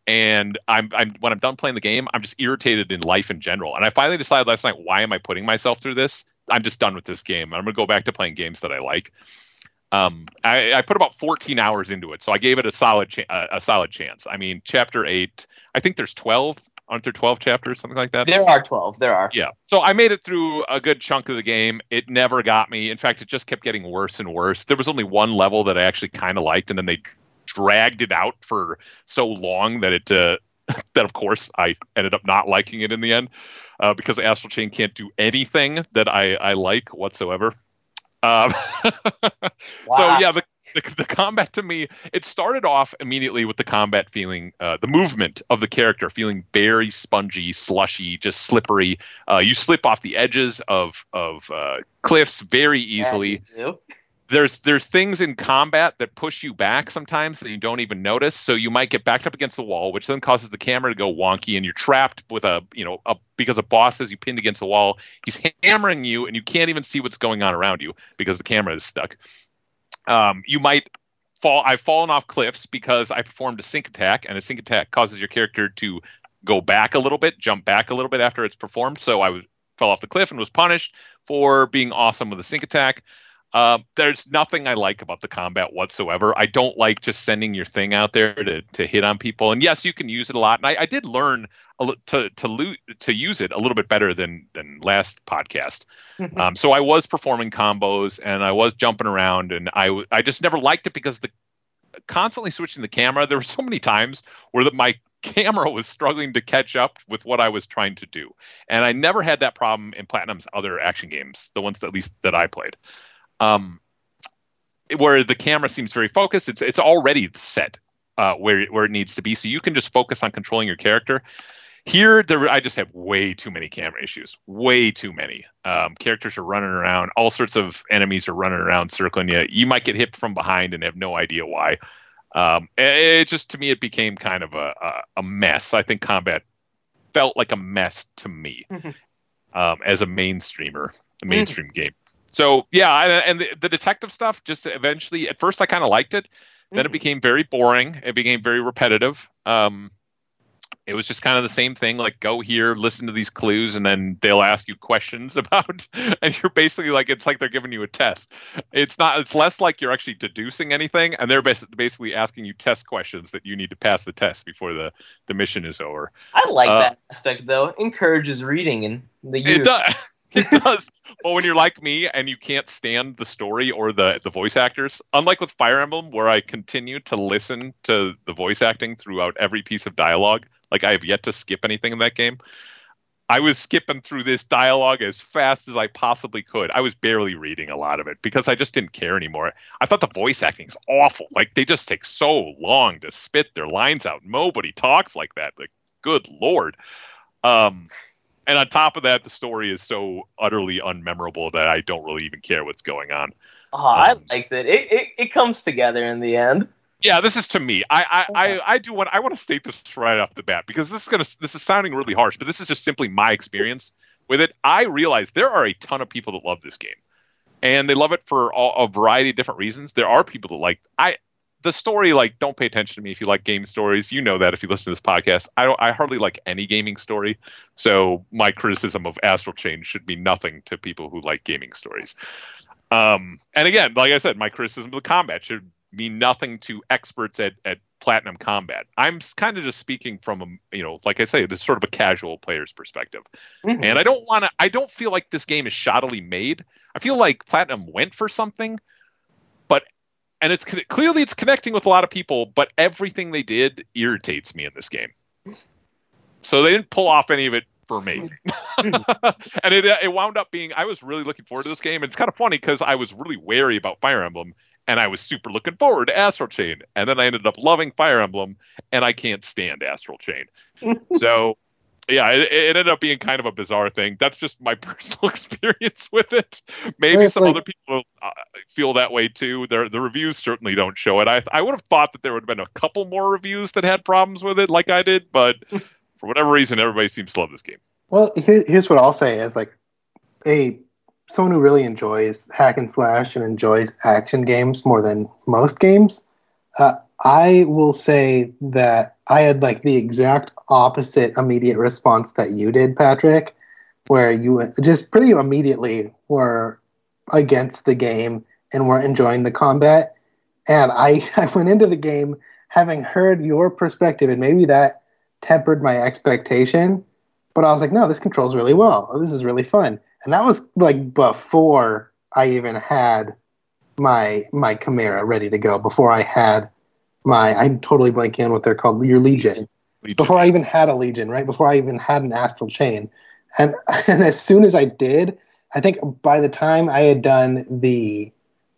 And I'm when I'm done playing the game, I'm just irritated in life in general. And I finally decided last night, why am I putting myself through this? I'm just done with this game. I'm going to go back to playing games that I like. I put about 14 hours into it, so I gave it a solid chance. I mean, chapter 8, I think there's 12. Aren't there 12 chapters, something like that? There are 12. There are. Yeah. So I made it through a good chunk of the game. It never got me. In fact, it just kept getting worse and worse. There was only one level that I actually kind of liked, and then they dragged it out for so long that that of course I ended up not liking it in the end, because Astral Chain can't do anything that I like whatsoever. Wow. So yeah, the combat to me, it started off immediately with the combat feeling, the movement of the character feeling very spongy, slushy, just slippery. You slip off the edges of cliffs very easily. Yeah, There's things in combat that push you back sometimes that you don't even notice. So you might get backed up against the wall, which then causes the camera to go wonky, and you're trapped with because a boss has you pinned against the wall. He's hammering you, and you can't even see what's going on around you because the camera is stuck. You might fall. I've fallen off cliffs because I performed a sync attack, and a sync attack causes your character to go back a little bit, jump back a little bit after it's performed. So I fell off the cliff and was punished for being awesome with a sync attack. There's nothing I like about the combat whatsoever. I don't like just sending your thing out there to hit on people. And yes, you can use it a lot. And I did learn to use it a little bit better than last podcast. So I was performing combos and I was jumping around, and I just never liked it because constantly switching the camera. There were so many times where my camera was struggling to catch up with what I was trying to do. And I never had that problem in Platinum's other action games, the ones at least that I played. Where the camera seems very focused, it's already set where it needs to be, so you can just focus on controlling your character. Here, I just have way too many camera issues, way too many. Characters are running around, all sorts of enemies are running around, circling you. You might get hit from behind and have no idea why. It just, to me, it became kind of a mess. I think combat felt like a mess to me as a mainstream game. So yeah, and the detective stuff just eventually, at first I kind of liked it. Then it became very boring. It became very repetitive. It was just kind of the same thing, like go here, listen to these clues, and then they'll ask you questions about, and you're basically like, it's like they're giving you a test. It's less like you're actually deducing anything, and they're basically asking you test questions that you need to pass the test before the mission is over. I like that aspect, though. It encourages reading and the youth. It does. It does. But when you're like me and you can't stand the story or the voice actors, unlike with Fire Emblem, where I continue to listen to the voice acting throughout every piece of dialogue, like I have yet to skip anything in that game, I was skipping through this dialogue as fast as I possibly could. I was barely reading a lot of it because I just didn't care anymore. I thought the voice acting is awful. Like, they just take so long to spit their lines out. Nobody talks like that. Like, good Lord. And on top of that, the story is so utterly unmemorable that I don't really even care what's going on. Oh, I liked it. It comes together in the end. Yeah, this is to me. I want to state this right off the bat, because this is sounding really harsh, but this is just simply my experience with it. I realize there are a ton of people that love this game, and they love it for a variety of different reasons. There are people that like the story. Like, don't pay attention to me if you like game stories. You know that if you listen to this podcast. I hardly like any gaming story, so my criticism of Astral Chain should be nothing to people who like gaming stories. And again, like I said, my criticism of the combat should mean nothing to experts at Platinum Combat. I'm kind of just speaking from like I say, it's sort of a casual player's perspective. Mm-hmm. And I don't feel like this game is shoddily made. I feel like Platinum went for something, and it's clearly it's connecting with a lot of people, but everything they did irritates me in this game. So they didn't pull off any of it for me. And it wound up being, I was really looking forward to this game. And it's kind of funny because I was really wary about Fire Emblem, and I was super looking forward to Astral Chain. And then I ended up loving Fire Emblem, and I can't stand Astral Chain. So yeah, it ended up being kind of a bizarre thing. That's just my personal experience with it. Maybe some other people feel that way too. The reviews certainly don't show it. I would have thought that there would have been a couple more reviews that had problems with it, like I did, but for whatever reason, everybody seems to love this game. Well, here's what I'll say: as like someone who really enjoys hack and slash and enjoys action games more than most games, I will say that I had like the exact opposite immediate response that you did, Patrick, where you just pretty immediately were against the game and weren't enjoying the combat. And I went into the game having heard your perspective, and maybe that tempered my expectation. But I was like, no, this controls really well. This is really fun. And that was like before I even had my Chimera ready to go, before I had I'm totally blanking on what they're called, your Legion. Before I even had a Legion, right? Before I even had an Astral Chain. And as soon as I did, I think by the time I had done the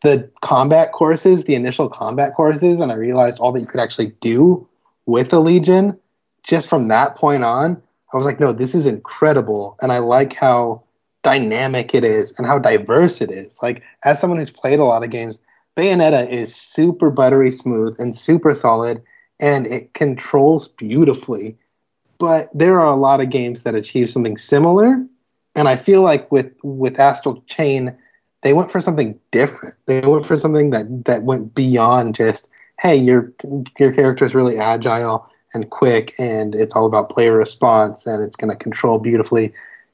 combat courses, the initial combat courses, and I realized all that you could actually do with a Legion, just from that point on, I was like, no, this is incredible. And I like how dynamic it is and how diverse it is. Like, as someone who's played a lot of games, Bayonetta is super buttery smooth and super solid, and it controls beautifully. But there are a lot of games that achieve something similar, and I feel like with Astral Chain, they went for something different. They went for something that went beyond just, hey, your character is really agile and quick, and it's all about player response, and it's going to control beautifully.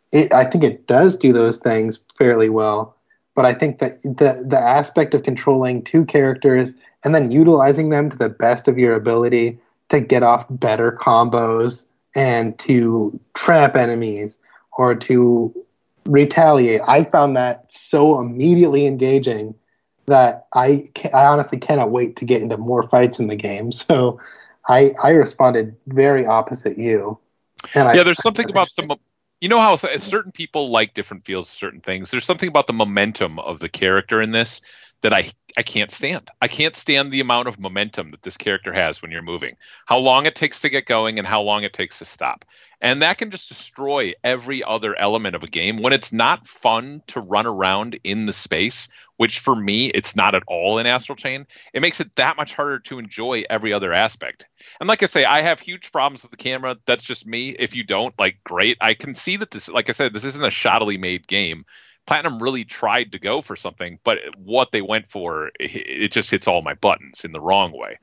I think it does do those things fairly well, but I think that the aspect of controlling two characters and then utilizing them to the best of your ability to get off better combos and to trap enemies or to retaliate, I found that so immediately engaging that I honestly cannot wait to get into more fights in the game. So I responded very opposite you. And there's something about you know how certain people like different feels of certain things. There's something about the momentum of the character in this that I can't stand. I can't stand the amount of momentum that this character has when you're moving. How long it takes to get going and how long it takes to stop. And that can just destroy every other element of a game when it's not fun to run around in the space, which for me, it's not at all in Astral Chain. It makes it that much harder to enjoy every other aspect. And like I say, I have huge problems with the camera. That's just me. If you don't, like, great. I can see that this, like I said, this isn't a shoddily made game. Platinum really tried to go for something, but what they went for, it just hits all my buttons in the wrong way.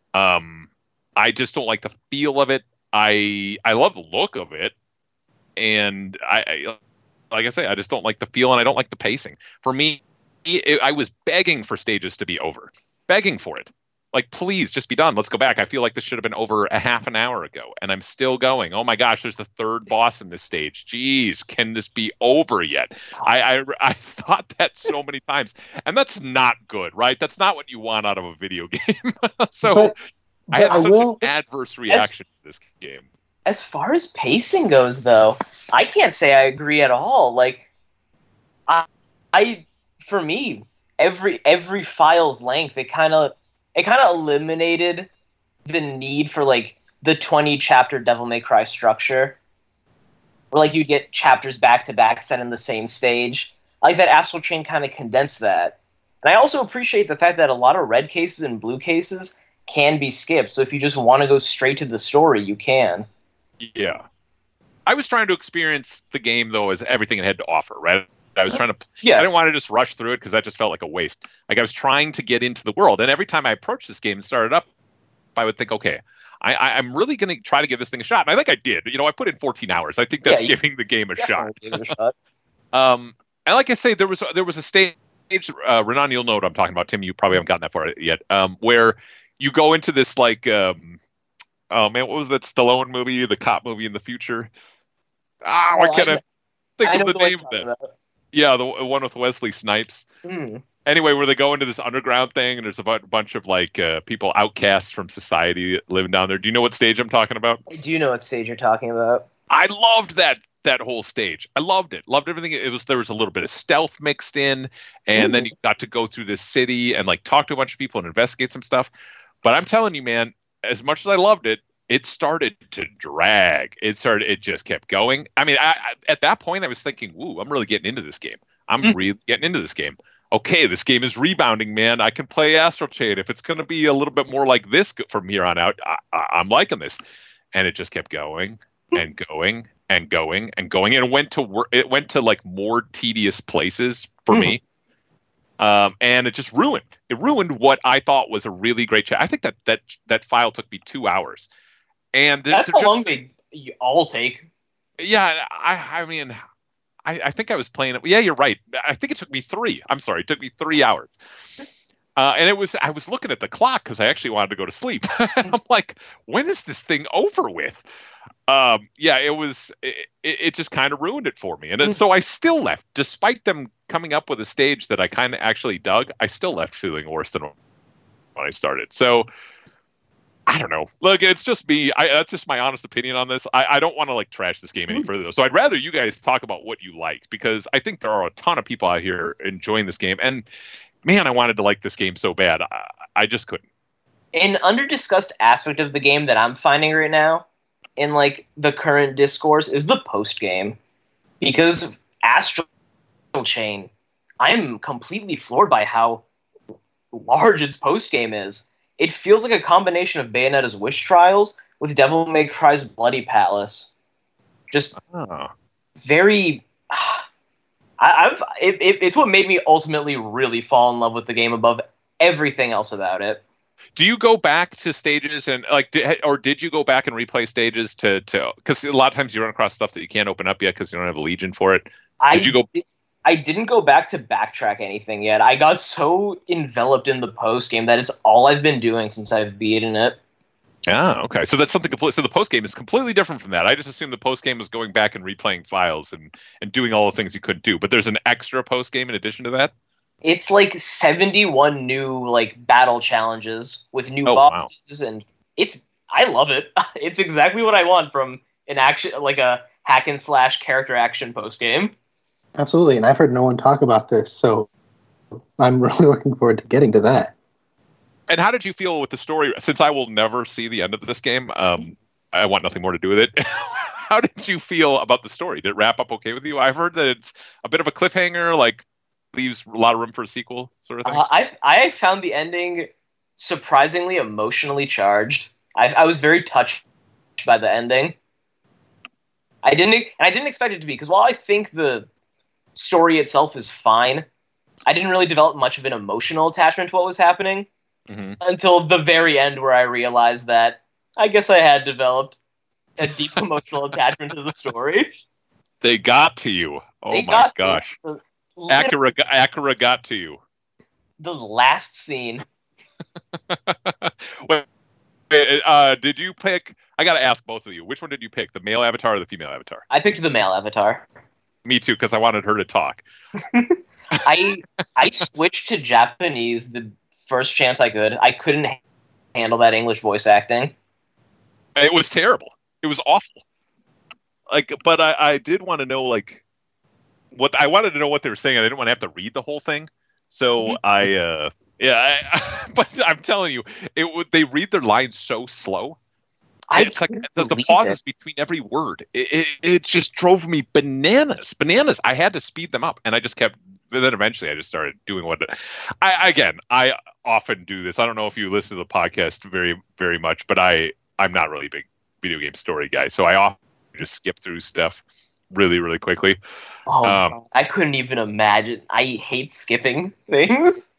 I just don't like the feel of it. I love the look of it, and I like I say, I just don't like the feel, and I don't like the pacing. For me, I was begging for stages to be over, begging for it. Like, please, just be done. Let's go back. I feel like this should have been over a half an hour ago, and I'm still going. Oh my gosh, there's the third boss in this stage. Jeez, can this be over yet? I thought that so many times, and that's not good, right? That's not what you want out of a video game. So I had such an adverse reaction to this game. As far as pacing goes, though, I can't say I agree at all. Like, I for me, every file's length, it kind of eliminated the need for like the 20 chapter Devil May Cry structure, where like you get chapters back to back set in the same stage. I like that Astral Chain kind of condensed that, and I also appreciate the fact that a lot of red cases and blue cases can be skipped. So if you just want to go straight to the story, you can. Yeah, I was trying to experience the game though as everything it had to offer, right? I was trying to. Yeah. I didn't want to just rush through it because that just felt like a waste. Like, I was trying to get into the world, and every time I approached this game and started up, I would think, okay, I'm really going to try to give this thing a shot, and I think I did. You know, I put in 14 hours. I think that's giving the game a shot. Give it a shot. And like I say, there was a stage. Renan, you'll know what I'm talking about. Tim, you probably haven't gotten that far yet. Where you go into this like, oh man, what was that Stallone movie, the cop movie in the future? Why can't I think of the name of that? Yeah, the one with Wesley Snipes. Anyway, where they go into this underground thing, and there's a bunch of like people outcasts from society living down there. Do you know what stage I'm talking about? I do know what stage you're talking about. I loved that whole stage. I loved it. Loved everything. There was a little bit of stealth mixed in, and then you got to go through this city and like talk to a bunch of people and investigate some stuff. But I'm telling you, man, as much as I loved it, it started to drag. It just kept going. I mean, at that point, I was thinking, "Ooh, I'm really getting into this game. I'm really getting into this game. Okay, this game is rebounding, man. I can play Astral Chain. If it's going to be a little bit more like this from here on out, I'm liking this." And it just kept going and going and going and going, and it went to like more tedious places for me. and it just ruined. It ruined what I thought was a really great chat. I think that file took me 2 hours, and that's how long they all take. Yeah, I mean, I think I was playing it. Yeah, you're right. I think it took me 3. I'm sorry, it took me 3 hours. And I was looking at the clock because I actually wanted to go to sleep. I'm like, when is this thing over with? It just kind of ruined it for me. And so I still left, despite them coming up with a stage that I kind of actually dug. I still left feeling worse than when I started. So I don't know. Look, it's just me. That's just my honest opinion on this. I don't want to like trash this game any further, though. So I'd rather you guys talk about what you liked, because I think there are a ton of people out here enjoying this game. And man, I wanted to like this game so bad. I just couldn't. An under-discussed aspect of the game that I'm finding right now in like the current discourse is the post-game. Because of Astral Chain, I'm completely floored by how large its post-game is. It feels like a combination of Bayonetta's Witch Trials with Devil May Cry's Bloody Palace. Just very... It's what made me ultimately really fall in love with the game above everything else about it. Do you go back to stages and did you go back and replay stages to because a lot of times you run across stuff that you can't open up yet because you don't have a Legion for it? I didn't go back to backtrack anything yet. I got so enveloped in the post game that it's all I've been doing since I've beaten it. Ah, okay. So that's something completely. So the post game is completely different from that. I just assumed the post game was going back and replaying files and doing all the things you couldn't do. But there's an extra post game in addition to that. It's like 71 new like battle challenges with new bosses, and I love it. It's exactly what I want from an action, like a hack and slash character action post game. Absolutely, and I've heard no one talk about this, so I'm really looking forward to getting to that. And how did you feel with the story? Since I will never see the end of this game, I want nothing more to do with it. How did you feel about the story? Did it wrap up okay with you? I've heard that it's a bit of a cliffhanger, like leaves a lot of room for a sequel, sort of thing. I found the ending surprisingly emotionally charged. I was very touched by the ending. I didn't expect it to be, because while I think the story itself is fine, I didn't really develop much of an emotional attachment to what was happening until the very end, where I realized that I guess I had developed a deep emotional attachment to the story. They got to you. Oh my gosh. Akira got to you. The last scene. Wait, did you pick? I gotta ask both of you. Which one did you pick? The male avatar or the female avatar? I picked the male avatar. Me too, because I wanted her to talk. I switched to Japanese the first chance I could. I couldn't handle that English voice acting. It was terrible. It was awful. But I did want to know I wanted to know what they were saying. I didn't want to have to read the whole thing. So but I'm telling you, they read their lines so slow. It's like the pauses between every word. It just drove me bananas. I had to speed them up, and I just kept. Then eventually, I just started doing what. I often do this. I don't know if you listen to the podcast very, very much, but I'm not really a big video game story guy, so I often just skip through stuff really, really quickly. Oh, God. I couldn't even imagine. I hate skipping things.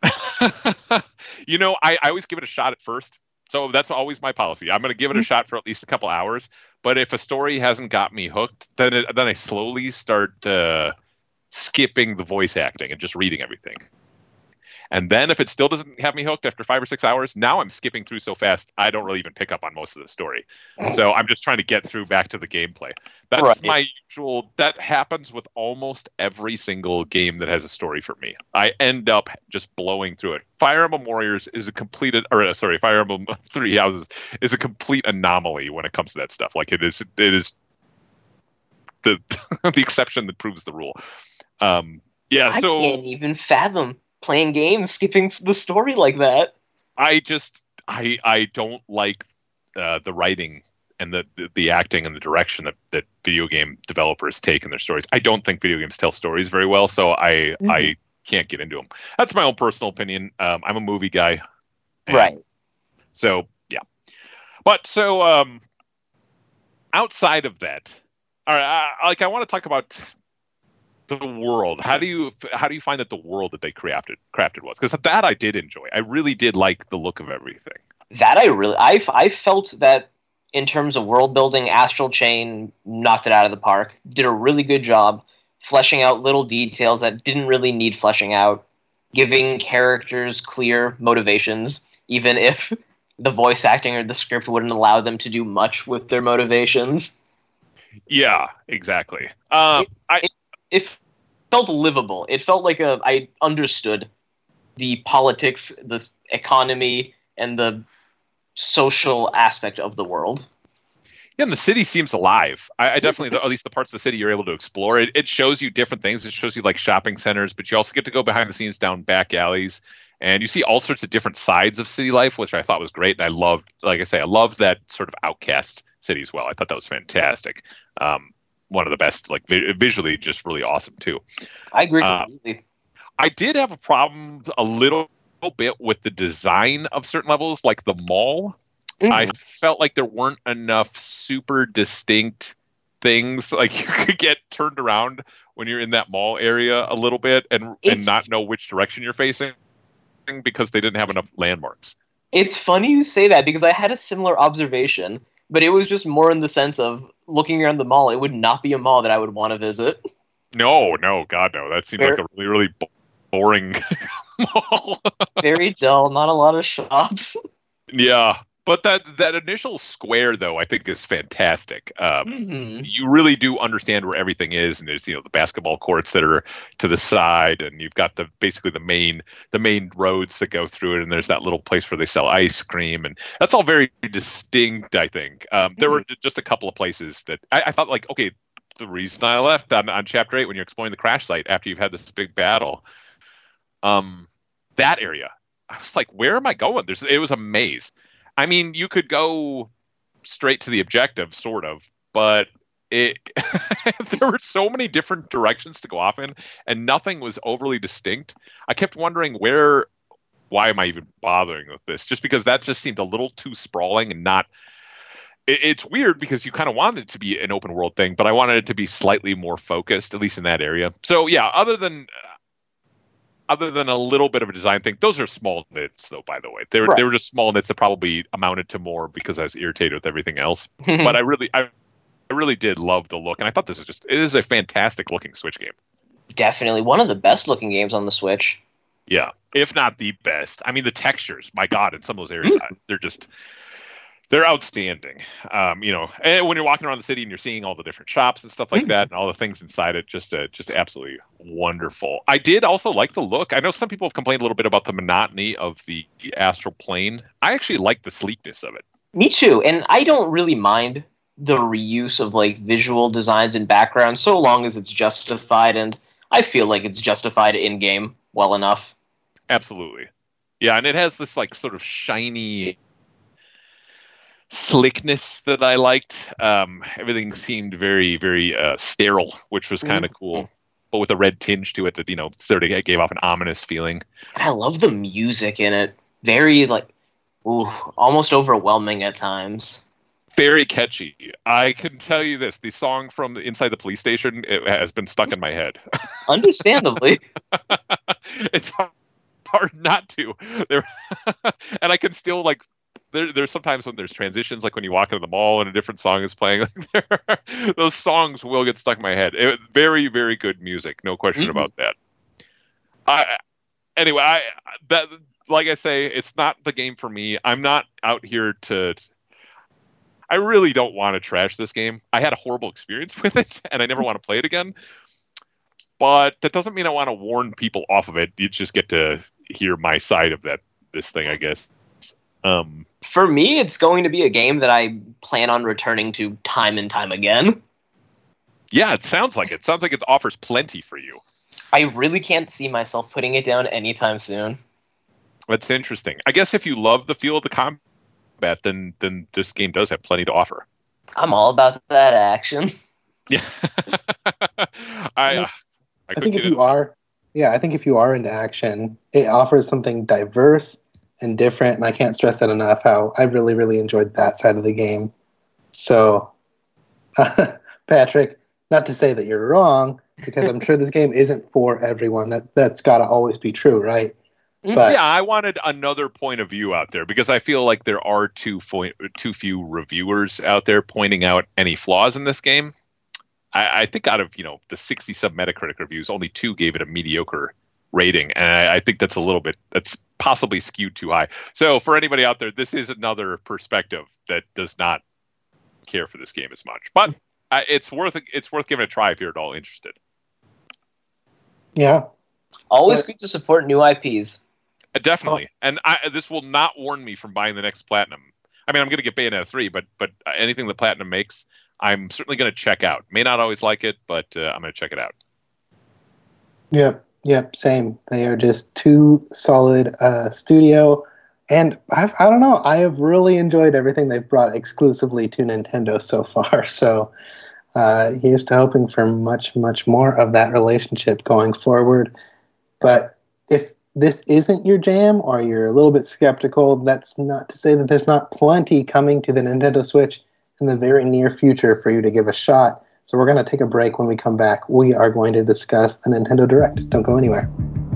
I always give it a shot at first. So that's always my policy. I'm going to give it a shot for at least a couple hours. But if a story hasn't got me hooked, then I slowly start skipping the voice acting and just reading everything. And then if it still doesn't have me hooked after 5 or 6 hours, now I'm skipping through so fast, I don't really even pick up on most of the story. So I'm just trying to get through back to the gameplay. That's my usual. That happens with almost every single game that has a story for me. I end up just blowing through it. Fire Emblem Warriors is Fire Emblem Three Houses is a complete anomaly when it comes to that stuff. Like it is the the exception that proves the rule. I can't even fathom playing games skipping the story like that. I don't like the writing and the acting and the direction that video game developers take in their stories. I don't think video games tell stories very well, so I can't get into them. That's my own personal opinion. I'm a movie guy, right? So yeah, but so outside of that, all right, I want to talk about the world. How do you find that the world that they crafted was? Because that I did enjoy. I really did like the look of everything. That I felt that in terms of world building, Astral Chain knocked it out of the park. Did a really good job fleshing out little details that didn't really need fleshing out, giving characters clear motivations, even if the voice acting or the script wouldn't allow them to do much with their motivations. Yeah, exactly. It felt livable. It felt like I understood the politics, the economy, and the social aspect of the world. Yeah, and the city seems alive. I definitely, at least the parts of the city you're able to explore, it shows you different things. It shows you like shopping centers, but you also get to go behind the scenes down back alleys, and you see all sorts of different sides of city life, which I thought was great. And I loved, like I say, I loved that sort of outcast city as well. I thought that was fantastic. One of the best, like visually, just really awesome too. I agree completely. I did have a problem a little bit with the design of certain levels, like the mall. Mm-hmm. I felt like there weren't enough super distinct things. Like you could get turned around when you're in that mall area a little bit and not know which direction you're facing because they didn't have enough landmarks. It's funny you say that because I had a similar observation, but it was just more in the sense of looking around the mall. It would not be a mall that I would want to visit. No, God, no. That seemed like a really, really boring mall. Very dull, not a lot of shops. Yeah. But that initial square, though, I think is fantastic. You really do understand where everything is, and there's the basketball courts that are to the side, and you've got basically the main roads that go through it, and there's that little place where they sell ice cream, and that's all very distinct. I think there were just a couple of places that I thought, like, okay, the reason I left on Chapter 8 when you're exploring the crash site after you've had this big battle, that area, I was like, where am I going? It was a maze. I mean, you could go straight to the objective, sort of, but there were so many different directions to go off in, and nothing was overly distinct. I kept wondering why am I even bothering with this? Just because that just seemed a little too sprawling and not. It's weird because you kind of wanted it to be an open world thing, but I wanted it to be slightly more focused, at least in that area. So yeah, other than a little bit of a design thing, those are small nits, though, by the way. They were just small nits that probably amounted to more because I was irritated with everything else. But I really did love the look, and I thought it is a fantastic looking Switch game. Definitely. One of the best looking games on the Switch. Yeah, if not the best. I mean, the textures, my God, in some of those areas, they're outstanding. And when you're walking around the city and you're seeing all the different shops and stuff like that and all the things inside it, just absolutely wonderful. I did also like the look. I know some people have complained a little bit about the monotony of the astral plane. I actually like the sleekness of it. Me too. And I don't really mind the reuse of like visual designs and backgrounds so long as it's justified, and I feel like it's justified in game well enough. Absolutely. Yeah, and it has this like sort of shiny slickness that I liked. Everything seemed very, very sterile, which was kind of cool, but with a red tinge to it that sort of gave off an ominous feeling. I love the music in it. Very almost overwhelming at times. Very catchy. I can tell you this: the song from Inside the Police Station, it has been stuck in my head. Understandably, it's hard not to. And I can still like. There's sometimes when there's transitions, like when you walk into the mall and a different song is playing, those songs will get stuck in my head. Very, very good music, no question about that. Like I say, it's not the game for me. I'm not out here I really don't want to trash this game. I had a horrible experience with it, and I never want to play it again. But that doesn't mean I want to warn people off of it. You just get to hear my side of this thing, I guess. For me, it's going to be a game that I plan on returning to time and time again. Yeah, it sounds like it. It sounds like it offers plenty for you. I really can't see myself putting it down anytime soon. That's interesting. I guess if you love the feel of the combat, then this game does have plenty to offer. I'm all about that action. Yeah. I think if you are into action, it offers something diverse and different, and I can't stress that enough, how I really, really enjoyed that side of the game. So, Patrick, not to say that you're wrong, because I'm sure this game isn't for everyone. That's got to always be true, right? But yeah, I wanted another point of view out there because I feel like there are too few reviewers out there pointing out any flaws in this game. I think out of the 60 sub Metacritic reviews, only 2 gave it a mediocre rating, and I think that's that's possibly skewed too high. So for anybody out there, this is another perspective that does not care for this game as much, but it's worth giving a try if you're at all interested. Yeah, always good to support new IPs. Definitely, and this will not warn me from buying the next Platinum. I mean, I'm going to get Bayonetta 3, but anything that Platinum makes, I'm certainly going to check out. May not always like it, but I'm going to check it out. Yep, same. They are just too solid studio. And I don't know, I have really enjoyed everything they've brought exclusively to Nintendo so far. So here's to hoping for much, much more of that relationship going forward. But if this isn't your jam or you're a little bit skeptical, that's not to say that there's not plenty coming to the Nintendo Switch in the very near future for you to give a shot. So we're going to take a break. When we come back, we are going to discuss the Nintendo Direct. Don't go anywhere.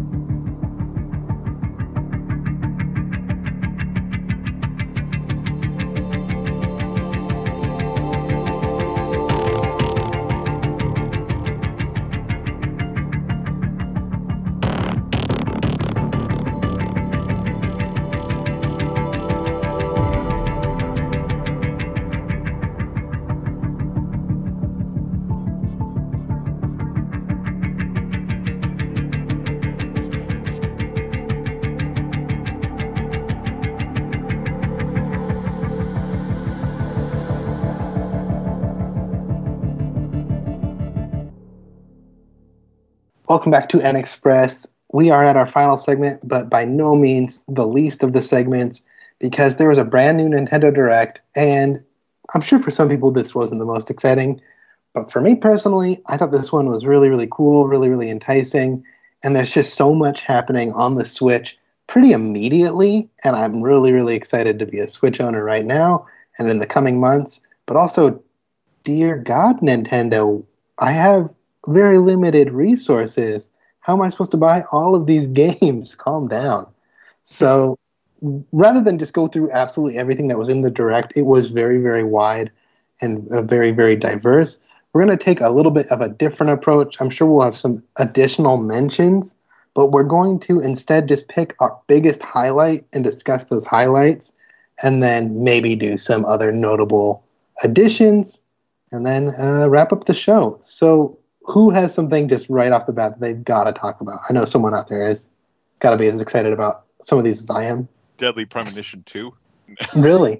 Welcome back to N-Express. We are at our final segment, but by no means the least of the segments, because there was a brand new Nintendo Direct, and I'm sure for some people this wasn't the most exciting, but for me personally, I thought this one was really, really cool, really, really enticing, and there's just so much happening on the Switch pretty immediately, and I'm really, really excited to be a Switch owner right now and in the coming months, but also, dear God, Nintendo, I have very limited resources. How am I supposed to buy all of these games? Calm down. So rather than just go through absolutely everything that was in the Direct, it was very, very wide and very, very diverse. We're going to take a little bit of a different approach. I'm sure we'll have some additional mentions, but we're going to instead just pick our biggest highlight and discuss those highlights, and then maybe do some other notable additions, and then wrap up the show. So who has something just right off the bat that they've got to talk about? I know someone out there has got to be as excited about some of these as I am. Deadly Premonition 2. Really?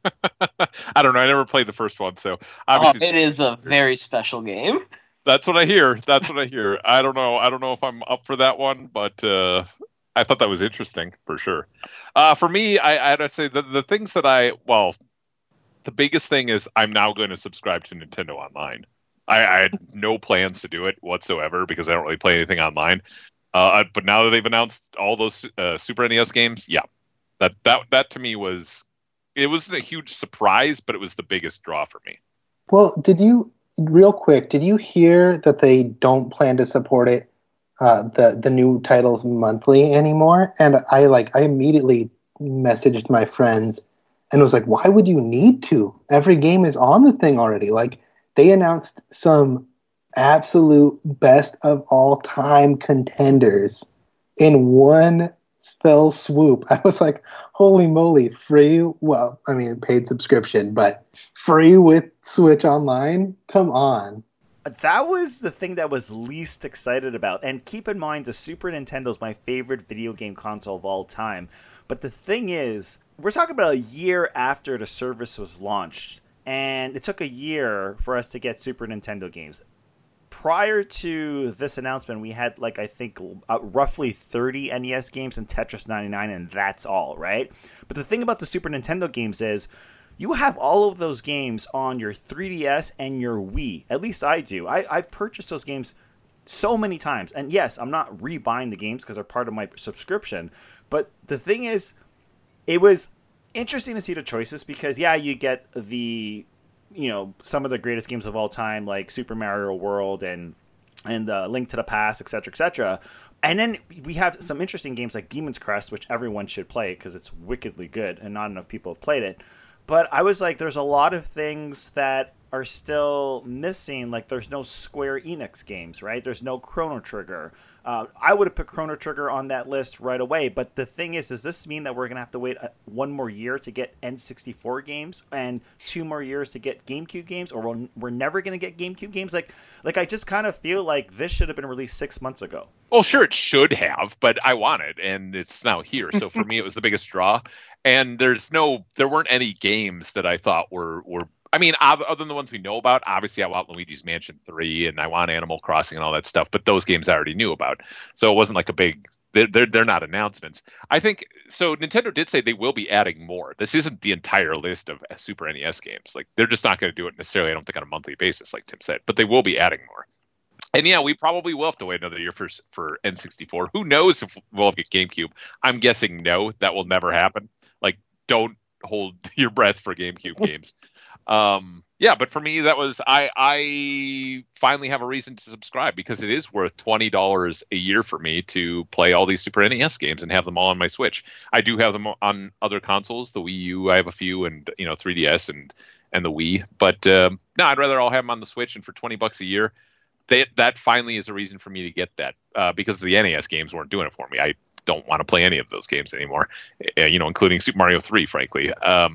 I don't know. I never played the first one, so obviously it is a very special game. That's what I hear. I don't know if I'm up for that one, but I thought that was interesting for sure. For me, I had to say the things that the biggest thing is I'm now going to subscribe to Nintendo Online. I had no plans to do it whatsoever because I don't really play anything online. But now that they've announced all those Super NES games, yeah, that to me wasn't a huge surprise, but it was the biggest draw for me. Well, did you hear that they don't plan to support it, the new titles monthly anymore? And I immediately messaged my friends and was like, why would you need to? Every game is on the thing already. They announced some absolute best of all time contenders in one fell swoop. I was like, holy moly, free? Well, I mean, paid subscription, but free with Switch Online? Come on. That was the thing that was least excited about. And keep in mind, the Super Nintendo is my favorite video game console of all time. But the thing is, we're talking about a year after the service was launched. And it took a year for us to get Super Nintendo games. Prior to this announcement, we had, I think, roughly 30 NES games and Tetris 99, and that's all, right? But the thing about the Super Nintendo games is you have all of those games on your 3DS and your Wii. At least I do. I've purchased those games so many times. And yes, I'm not rebuying the games because they're part of my subscription. But the thing is, it was interesting to see the choices because, yeah, you get the, some of the greatest games of all time, like Super Mario World and and Link to the Past, etc., etc. And then we have some interesting games like Demon's Crest, which everyone should play because it's wickedly good, and not enough people have played it. But I was like, there's a lot of things that are still missing. Like, there's no Square Enix games, right? There's no Chrono Trigger. I would have put Chrono Trigger on that list right away. But the thing is, does this mean that we're going to have to wait one more year to get N64 games and 2 more years to get GameCube games? Or we're never going to get GameCube games? Like I just kind of feel like this should have been released 6 months ago. Well, sure, it should have, but I want it, and it's now here. So for me, it was the biggest draw. And there weren't any games that I thought were. I mean, other than the ones we know about, obviously I want Luigi's Mansion 3 and I want Animal Crossing and all that stuff, but those games I already knew about. So it wasn't like a big, they're not announcements. I think, so Nintendo did say they will be adding more. This isn't the entire list of Super NES games. Like, they're just not going to do it necessarily, I don't think, on a monthly basis, like Tim said, but they will be adding more. And yeah, we probably will have to wait another year for N64. Who knows if we'll get GameCube? I'm guessing no, that will never happen. Like, don't hold your breath for GameCube games. Yeah, but for me, that was I finally have a reason to subscribe because it is worth $20 a year for me to play all these Super NES games and have them all on my Switch. I do have them on other consoles, the Wii U, I have a few, and 3DS and the Wii. But no, I'd rather all have them on the Switch, and for $20 a year, that finally is a reason for me to get that because the NES games weren't doing it for me. I don't want to play any of those games anymore, including Super Mario 3, frankly.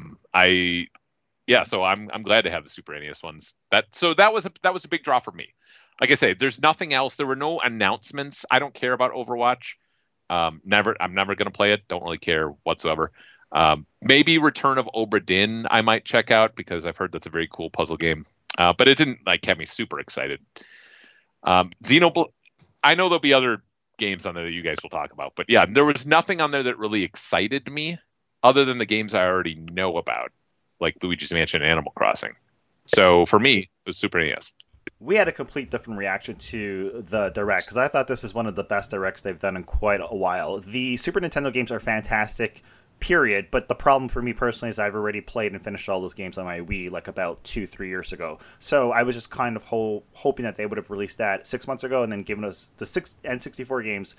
Yeah, so I'm glad to have the Super NES ones. That was a big draw for me. Like I say, there's nothing else. There were no announcements. I don't care about Overwatch. I'm never going to play it. Don't really care whatsoever. Maybe Return of Obra Dinn I might check out because I've heard that's a very cool puzzle game. But it didn't have me super excited. Xenoblade. I know there'll be other games on there that you guys will talk about, but yeah, there was nothing on there that really excited me other than the games I already know about, like Luigi's Mansion and Animal Crossing. So for me, it was Super NES. We had a complete different reaction to the Direct because I thought this is one of the best Directs they've done in quite a while. The Super Nintendo games are fantastic, period. But the problem for me personally is I've already played and finished all those games on my Wii like about 2-3 years ago. So I was just kind of hoping that they would have released that 6 months ago and then given us the 6 and 64 games,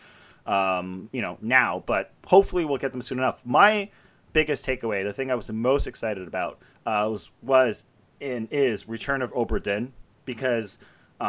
now. But hopefully we'll get them soon enough. My biggest takeaway, the thing I was the most excited about, is Return of Obra Dinn because,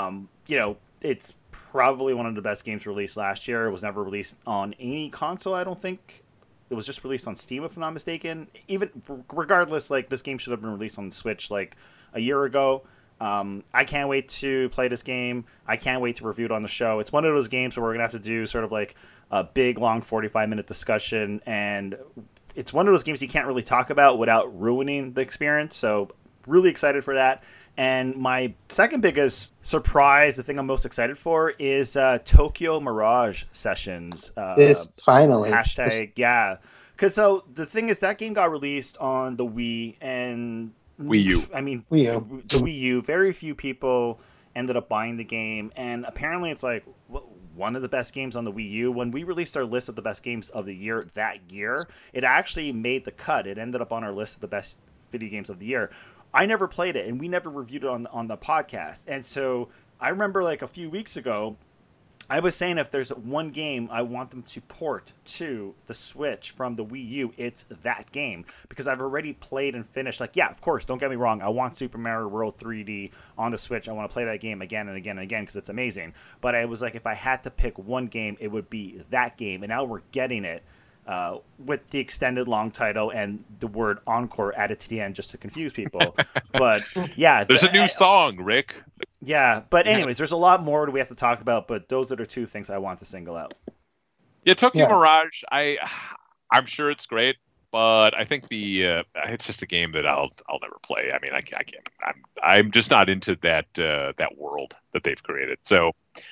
it's probably one of the best games released last year. It was never released on any console, I don't think. It was just released on Steam, if I'm not mistaken. Even regardless, like, this game should have been released on the Switch like a year ago. I can't wait to play this game. I can't wait to review it on the show. It's one of those games where we're gonna have to do sort of like a big, long 45-minute discussion, and it's one of those games you can't really talk about without ruining the experience. So really excited for that. And my second biggest surprise, the thing I'm most excited for, is Tokyo Mirage Sessions. Finally. Hashtag, yeah. Because so the thing is, that game got released on the Wii and Wii U. I mean, the Wii U. Very few people ended up buying the game. And apparently it's like one of the best games on the Wii U. When we released our list of the best games of the year that year, it actually made the cut. It ended up on our list of the best video games of the year. I never played it, and we never reviewed it on the podcast. And so I remember like a few weeks ago, I was saying if there's one game I want them to port to the Switch from the Wii U, it's that game. Because I've already played and finished. Like, yeah, of course, don't get me wrong. I want Super Mario World 3D on the Switch. I want to play that game again and again and again because it's amazing. But I was like, if I had to pick one game, it would be that game. And now we're getting it. With the extended long title and the word encore added to the end just to confuse people. But yeah. There's a new song, Rick. Yeah, but anyways, there's a lot more that we have to talk about, but those are the two things I want to single out. Yeah, Tokyo Mirage, I'm sure it's great, but I think it's just a game that I'll never play. I mean, I can't. I'm just not into that world that they've created. So,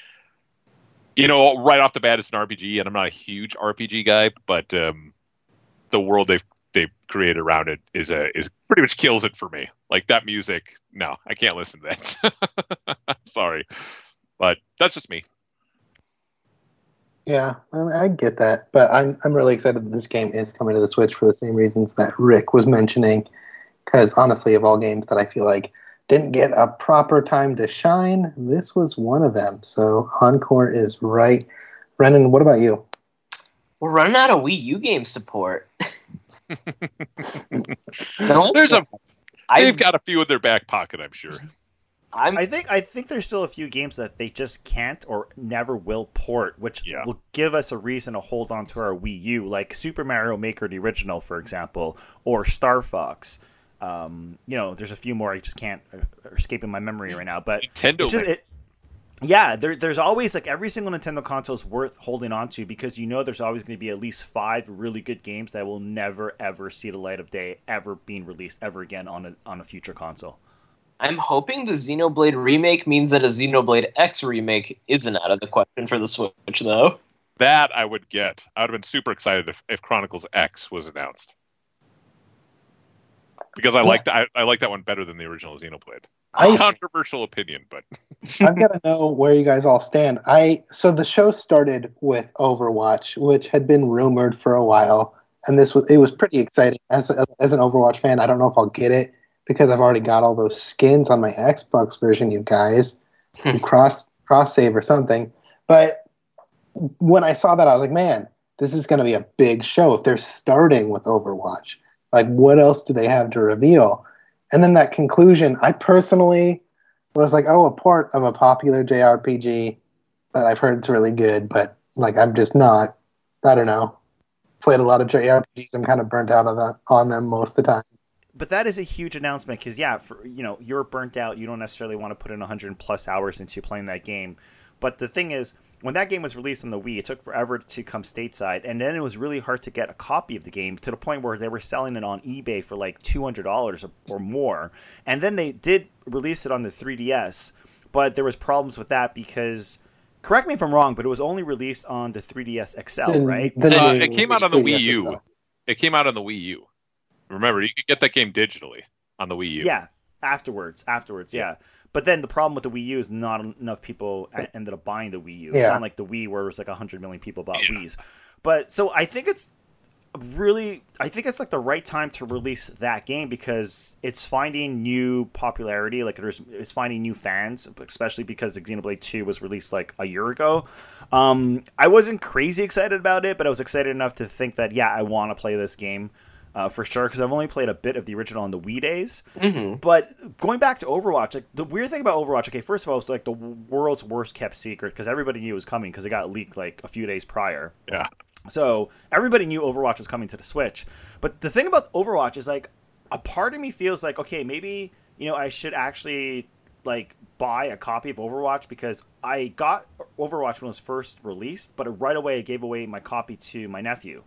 right off the bat, it's an RPG, and I'm not a huge RPG guy, but the world they've created around it is pretty much kills it for me. Like, that music, no, I can't listen to that. Sorry, but that's just me. Yeah, I get that, but I'm really excited that this game is coming to the Switch for the same reasons that Rick was mentioning. Because honestly, of all games that I feel like didn't get a proper time to shine. This was one of them. So Encore is right. Brennan, what about you? We're running out of Wii U game support. They've got a few in their back pocket, I'm sure. I think there's still a few games that they just can't or never will port, which will give us a reason to hold on to our Wii U, like Super Mario Maker the original, for example, or Star Fox. There's a few more I just can't are escaping my memory right now, but Nintendo. There's always like every single Nintendo console is worth holding on to because there's always going to be at least 5 really good games that will never ever see the light of day ever being released ever again on a future console. I'm hoping the Xenoblade remake means that a Xenoblade X remake isn't out of the question for the Switch, though. That I would get. I would have been super excited if Chronicles X was announced. Because I like that one better than the original Xenoblade. Controversial opinion, but I've got to know where you guys all stand. So the show started with Overwatch, which had been rumored for a while, and it was pretty exciting. As an Overwatch fan, I don't know if I'll get it because I've already got all those skins on my Xbox version, you guys, cross save or something. But when I saw that, I was like, man, this is going to be a big show if they're starting with Overwatch. Like, what else do they have to reveal? And then that conclusion, I personally was like, oh, a port of a popular JRPG that I've heard is really good, but like I'm just not, I don't know. Played a lot of JRPGs. I'm kind of burnt out on them most of the time. But that is a huge announcement because, you're burnt out. You don't necessarily want to put in 100+ hours into playing that game. But the thing is, when that game was released on the Wii, it took forever to come stateside, and then it was really hard to get a copy of the game to the point where they were selling it on eBay for like $200 or more. And then they did release it on the 3DS, but there was problems with that because, correct me if I'm wrong, but it was only released on the 3DS XL, right? It came out on the Wii U. XL. It came out on the Wii U. Remember, you could get that game digitally on the Wii U. Yeah, afterwards, yeah. But then the problem with the Wii U is not enough people ended up buying the Wii U. It's not like the Wii where it was like 100 million people bought Wiis. But so I think it's like the right time to release that game because it's finding new popularity. Like it's finding new fans, especially because the Xenoblade 2 was released like a year ago. I wasn't crazy excited about it, but I was excited enough to think that, I want to play this game. For sure, because I've only played a bit of the original on the Wii days. Mm-hmm. But going back to Overwatch, like the weird thing about Overwatch, okay, first of all, it's like the world's worst kept secret because everybody knew it was coming because it got leaked like a few days prior. Yeah. So everybody knew Overwatch was coming to the Switch. But the thing about Overwatch is like a part of me feels like, okay, maybe I should actually like buy a copy of Overwatch because I got Overwatch when it was first released, but right away I gave away my copy to my nephew.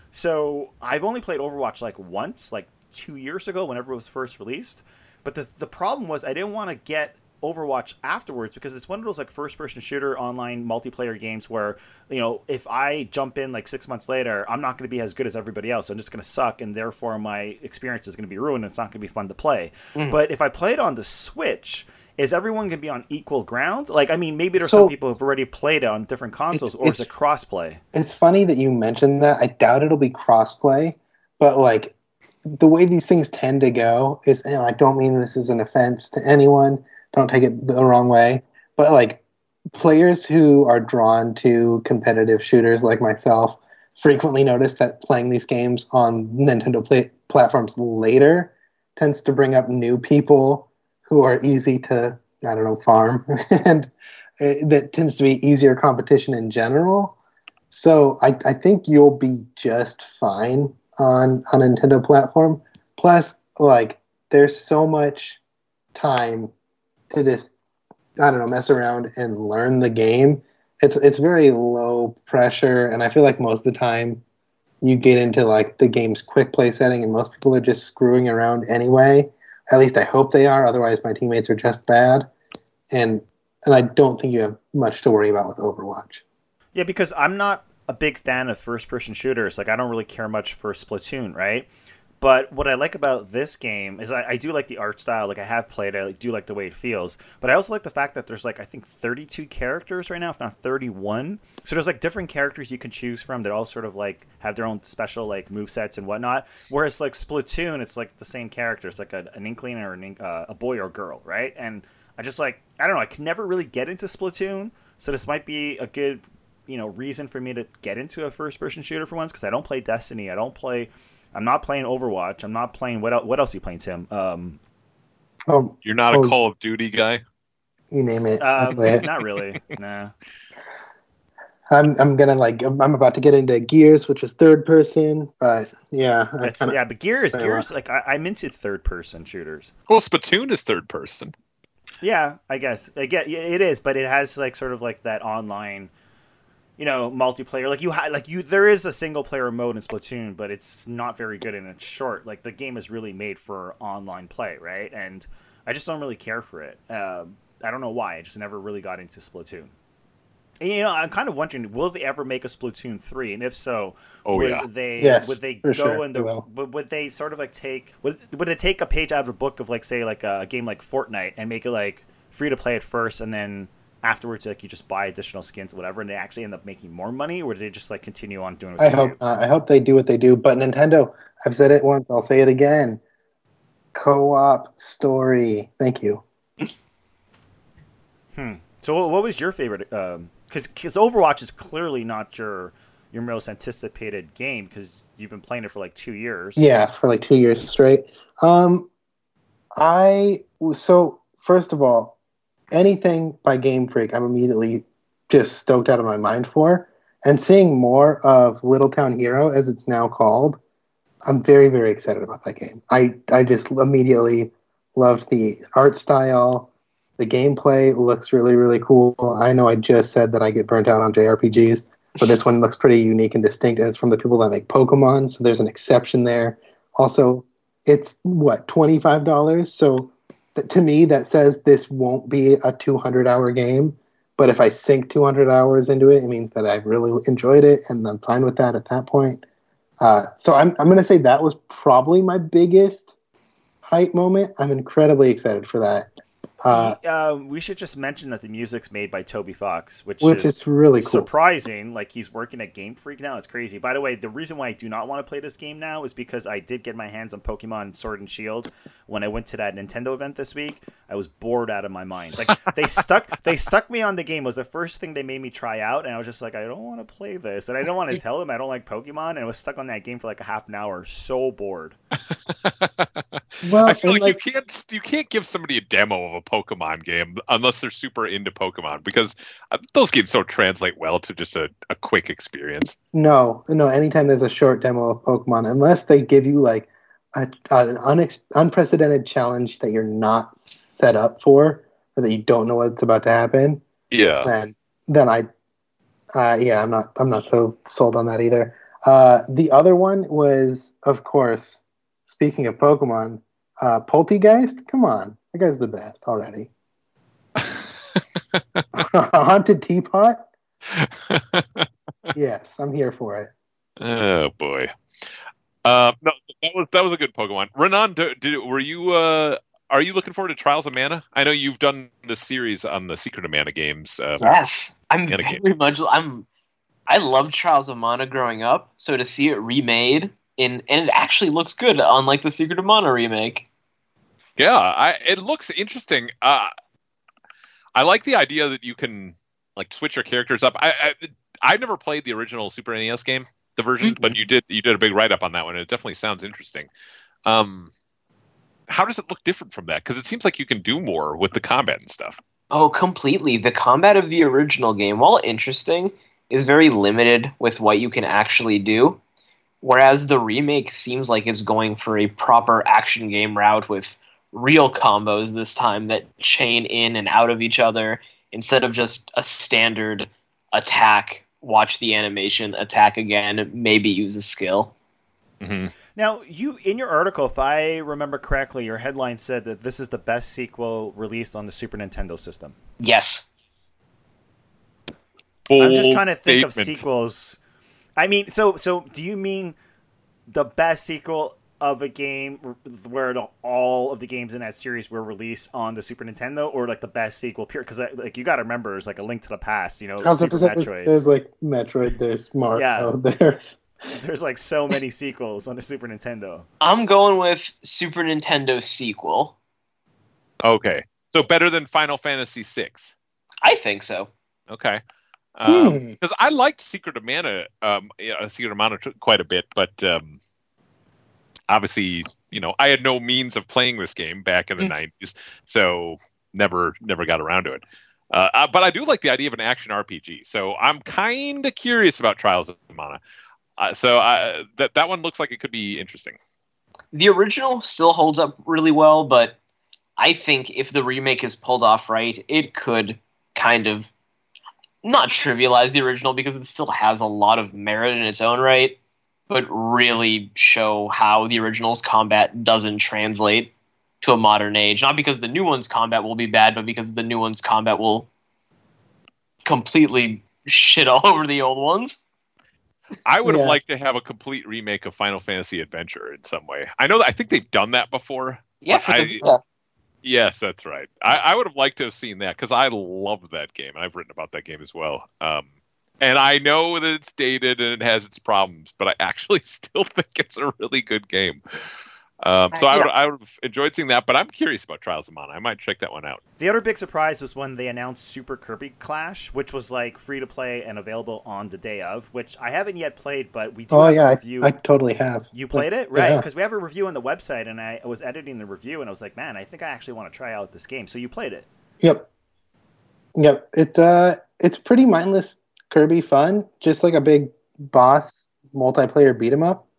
So I've only played Overwatch like once, like 2 years ago, whenever it was first released. But the problem was I didn't want to get Overwatch afterwards because it's one of those like first-person shooter online multiplayer games where, if I jump in like 6 months later, I'm not going to be as good as everybody else. I'm just going to suck, and therefore my experience is going to be ruined. And it's not going to be fun to play. Mm. But if I play it on the Switch, is everyone going to be on equal ground? Like, I mean, maybe there's some people who've already played it on different consoles, or is it crossplay? It's funny that you mentioned that. I doubt it'll be crossplay, but like the way these things tend to go is, I don't mean this is an offense to anyone. Don't take it the wrong way. But like players who are drawn to competitive shooters like myself frequently notice that playing these games on Nintendo platforms later tends to bring up new people who are easy to, farm. And that tends to be easier competition in general. So I think you'll be just fine on a Nintendo platform. Plus, like, there's so much time to just, mess around and learn the game. It's very low pressure, and I feel like most of the time you get into, like, the game's quick play setting, and most people are just screwing around anyway. At least I hope they are. Otherwise, my teammates are just bad. And I don't think you have much to worry about with Overwatch. Yeah, because I'm not a big fan of first-person shooters. Like, I don't really care much for Splatoon, right? But what I like about this game is I do like the art style. Like I have played, I do like the way it feels. But I also like the fact that there's like I think 32 characters right now, if not 31. So there's like different characters you can choose from that all sort of like have their own special like movesets and whatnot. Whereas like Splatoon, it's like the same character. It's like an inkling or a boy or girl, right? And I just like I don't know. I can never really get into Splatoon, so this might be a good reason for me to get into a first-person shooter for once because I don't play Destiny. I'm not playing Overwatch. I'm not playing what else are you playing, Tim? You're not a Call of Duty guy. You name it. I play it. Not really. Nah. I'm about to get into Gears, which is third person, but yeah. But Gears like I'm into third person shooters. Well, Splatoon is third person. Yeah, I guess. It is, but it has like sort of like that online, multiplayer. Like there is a single player mode in Splatoon, but it's not very good and it's short. Like the game is really made for online play, right? And I just don't really care for it. I don't know why. I just never really got into Splatoon. And, I'm kind of wondering, will they ever make a Splatoon 3? And if so, would they go in the would they sort of like would it take a page out of a book of like say like a game like Fortnite and make it like free to play at first and then afterwards like you just buy additional skins or whatever and they actually end up making more money, or do they just like continue on doing what they do? I hope they do what they do, but Nintendo, I've said it once, I'll say it again. Co-op story. Thank you. So what was your favorite because Overwatch is clearly not your most anticipated game because you've been playing it for like 2 years. Yeah, for like 2 years straight. So first of all, anything by Game Freak, I'm immediately just stoked out of my mind for. And seeing more of Little Town Hero, as it's now called, I'm very, very excited about that game. I just immediately loved the art style. The gameplay looks really, really cool. I know I just said that I get burnt out on JRPGs, but this one looks pretty unique and distinct, and it's from the people that make Pokemon, so there's an exception there. Also, it's, $25? So to me, that says this won't be a 200-hour game, but if I sink 200 hours into it, it means that I've really enjoyed it, and I'm fine with that at that point. So I'm going to say that was probably my biggest hype moment. I'm incredibly excited for that. We should just mention that the music's made by Toby Fox, which is really cool. Surprising. Like he's working at Game Freak now. It's crazy. By the way, the reason why I do not want to play this game now is because I did get my hands on Pokemon Sword and Shield when I went to that Nintendo event this week. I was bored out of my mind. Like they stuck me on the game. It was the first thing they made me try out, and I was just like, I don't want to play this, and I don't want to tell them I don't like Pokemon, and I was stuck on that game for like a half an hour. So bored. Well, I feel like you can't give somebody a demo of a Pokemon game unless they're super into Pokemon, because those games don't translate well to just a quick experience. No. Anytime there's a short demo of Pokemon, unless they give you like an unprecedented challenge that you're not set up for, or that you don't know what's about to happen. Yeah. Then I'm not so sold on that either. The other one was, of course, speaking of Pokemon, Poltegeist. Come on, that guy's the best already. A haunted teapot. Yes, I'm here for it. Oh boy. No, that was a good Pokemon. Renan, are you looking forward to Trials of Mana? I know you've done the series on the Secret of Mana games. Yes, I loved Trials of Mana growing up, so to see it remade and it actually looks good on like the Secret of Mana remake. Yeah, it looks interesting. I like the idea that you can like switch your characters up. I've never played the original Super NES game, the version, but you did a big write up on that one. And it definitely sounds interesting. How does it look different from that? Because it seems like you can do more with the combat and stuff. Oh, completely. The combat of the original game, while interesting, is very limited with what you can actually do. Whereas the remake seems like it's going for a proper action game route with real combos this time that chain in and out of each other instead of just a standard attack, watch the animation, attack again, maybe use a skill. Mm-hmm. Now, in your article, if I remember correctly, your headline said that this is the best sequel released on the Super Nintendo system. Yes. I'm just trying to think of sequels. I mean, so do you mean the best sequel of a game where all of the games in that series were released on the Super Nintendo, or like the best sequel? Because like you got to remember, it's like A Link to the Past. You know, Super Metroid. There's like Metroid. There's Mario. There's like so many sequels on the Super Nintendo. I'm going with Super Nintendo sequel. Okay, so better than Final Fantasy VI. I think so. Okay. Because I liked Secret of Mana, quite a bit, but obviously, I had no means of playing this game back in the 90s, so never got around to it. But I do like the idea of an action RPG, so I'm kind of curious about Trials of Mana. That one looks like it could be interesting. The original still holds up really well, but I think if the remake is pulled off right, it could kind of not trivialize the original because it still has a lot of merit in its own right, but really show how the original's combat doesn't translate to a modern age. Not because the new one's combat will be bad, but because the new one's combat will completely shit all over the old ones. I would have liked to have a complete remake of Final Fantasy Adventure in some way. I think they've done that before. Yeah, yes, that's right. I would have liked to have seen that because I love that game. I've written about that game as well. And I know that it's dated and it has its problems, but I actually still think it's a really good game. I would have enjoyed seeing that, but I'm curious about Trials of Mana. I might check that one out. The other big surprise was when they announced Super Kirby Clash, which was like free to play and available on the day of, which I haven't yet played, but we do have a review. I totally have. You played it? Right, because we have a review on the website, and I was editing the review, and I was like, man, I think I actually want to try out this game. So you played it. Yep. It's pretty mindless Kirby fun, just like a big boss multiplayer beat 'em up.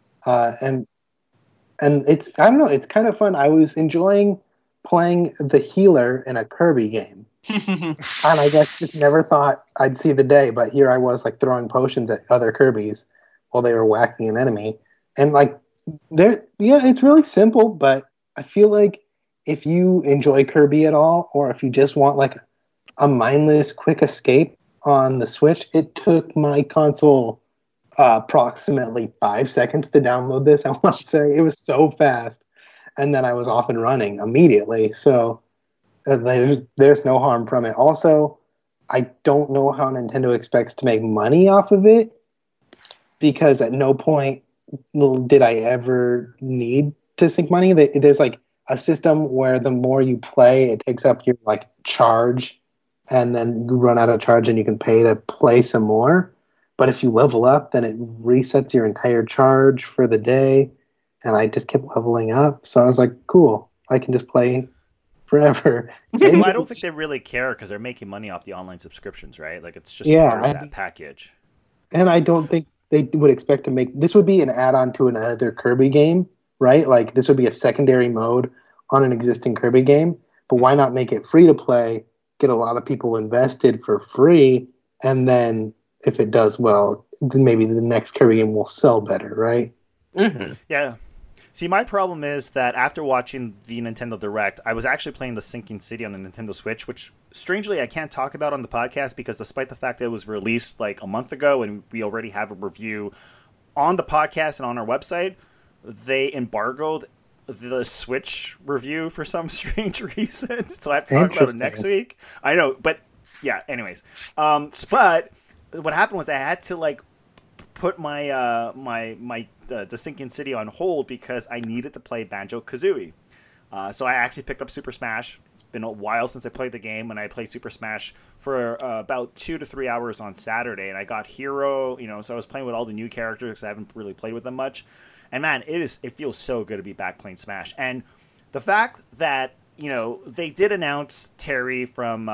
And it's kind of fun. I was enjoying playing the healer in a Kirby game. And I guess just never thought I'd see the day, but here I was like throwing potions at other Kirbys while they were whacking an enemy. And like it's really simple, but I feel like if you enjoy Kirby at all, or if you just want like a mindless quick escape on the Switch, it took my console approximately 5 seconds to download this. I want to say it was so fast, and then I was off and running immediately. So there's no harm from it. Also, I don't know how Nintendo expects to make money off of it, because at no point did I ever need to sink money. There's like a system where the more you play, it takes up your like charge, and then you run out of charge and you can pay to play some more. But if you level up, then it resets your entire charge for the day. And I just kept leveling up. So I was like, cool, I can just play forever. Well, I don't think they really care because they're making money off the online subscriptions, right? Like it's just part of that package. And I don't think they would expect to make... This would be an add-on to another Kirby game, right? Like this would be a secondary mode on an existing Kirby game. But why not make it free to play, get a lot of people invested for free, and then... if it does well, then maybe the next Kirby game will sell better, right? Mm-hmm. Yeah. See, my problem is that after watching the Nintendo Direct, I was actually playing the Sinking City on the Nintendo Switch, which, strangely, I can't talk about on the podcast because despite the fact that it was released like a month ago and we already have a review on the podcast and on our website, they embargoed the Switch review for some strange reason. So I have to talk about it next week. I know, but yeah, anyways. But... what happened was I had to like put my the Sinking City on hold because I needed to play Banjo-Kazooie. So I actually picked up Super Smash. It's been a while since I played the game, and I played Super Smash for about 2 to 3 hours on Saturday. And I got Hero, so I was playing with all the new characters because I haven't really played with them much. And man, it feels so good to be back playing Smash. And the fact that they did announce Terry from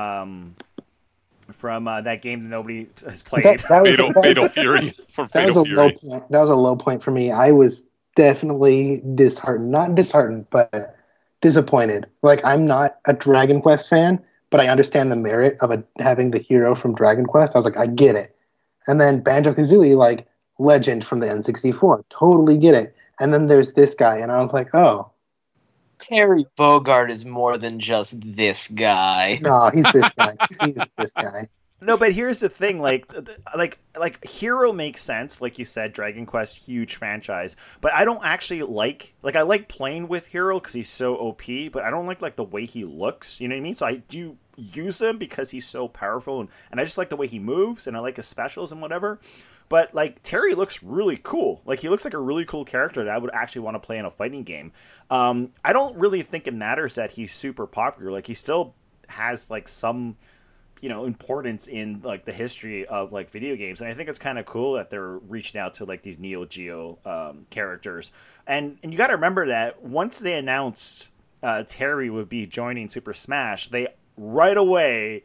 that game that nobody has played. Fatal Fury. That was a low point for me. I was definitely disheartened. Not disheartened, but disappointed. Like, I'm not a Dragon Quest fan, but I understand the merit of having the hero from Dragon Quest. I was like, I get it. And then Banjo-Kazooie, like, legend from the N64. Totally get it. And then there's this guy, and I was like, oh. Terry Bogard is more than just this guy. No, he's this guy. He's this guy. No, but here's the thing, like Hero makes sense, like you said, Dragon Quest, huge franchise. But I don't actually I like playing with Hero because he's so OP, but I don't like the way he looks. You know what I mean? So I do use him because he's so powerful, and I just like the way he moves, and I like his specials and whatever. But like Terry looks really cool. Like he looks like a really cool character that I would actually want to play in a fighting game. I don't really think it matters that he's super popular. Like he still has like some importance in like the history of like video games, and I think it's kind of cool that they're reaching out to like these Neo Geo characters. And you got to remember that once they announced Terry would be joining Super Smash, they right away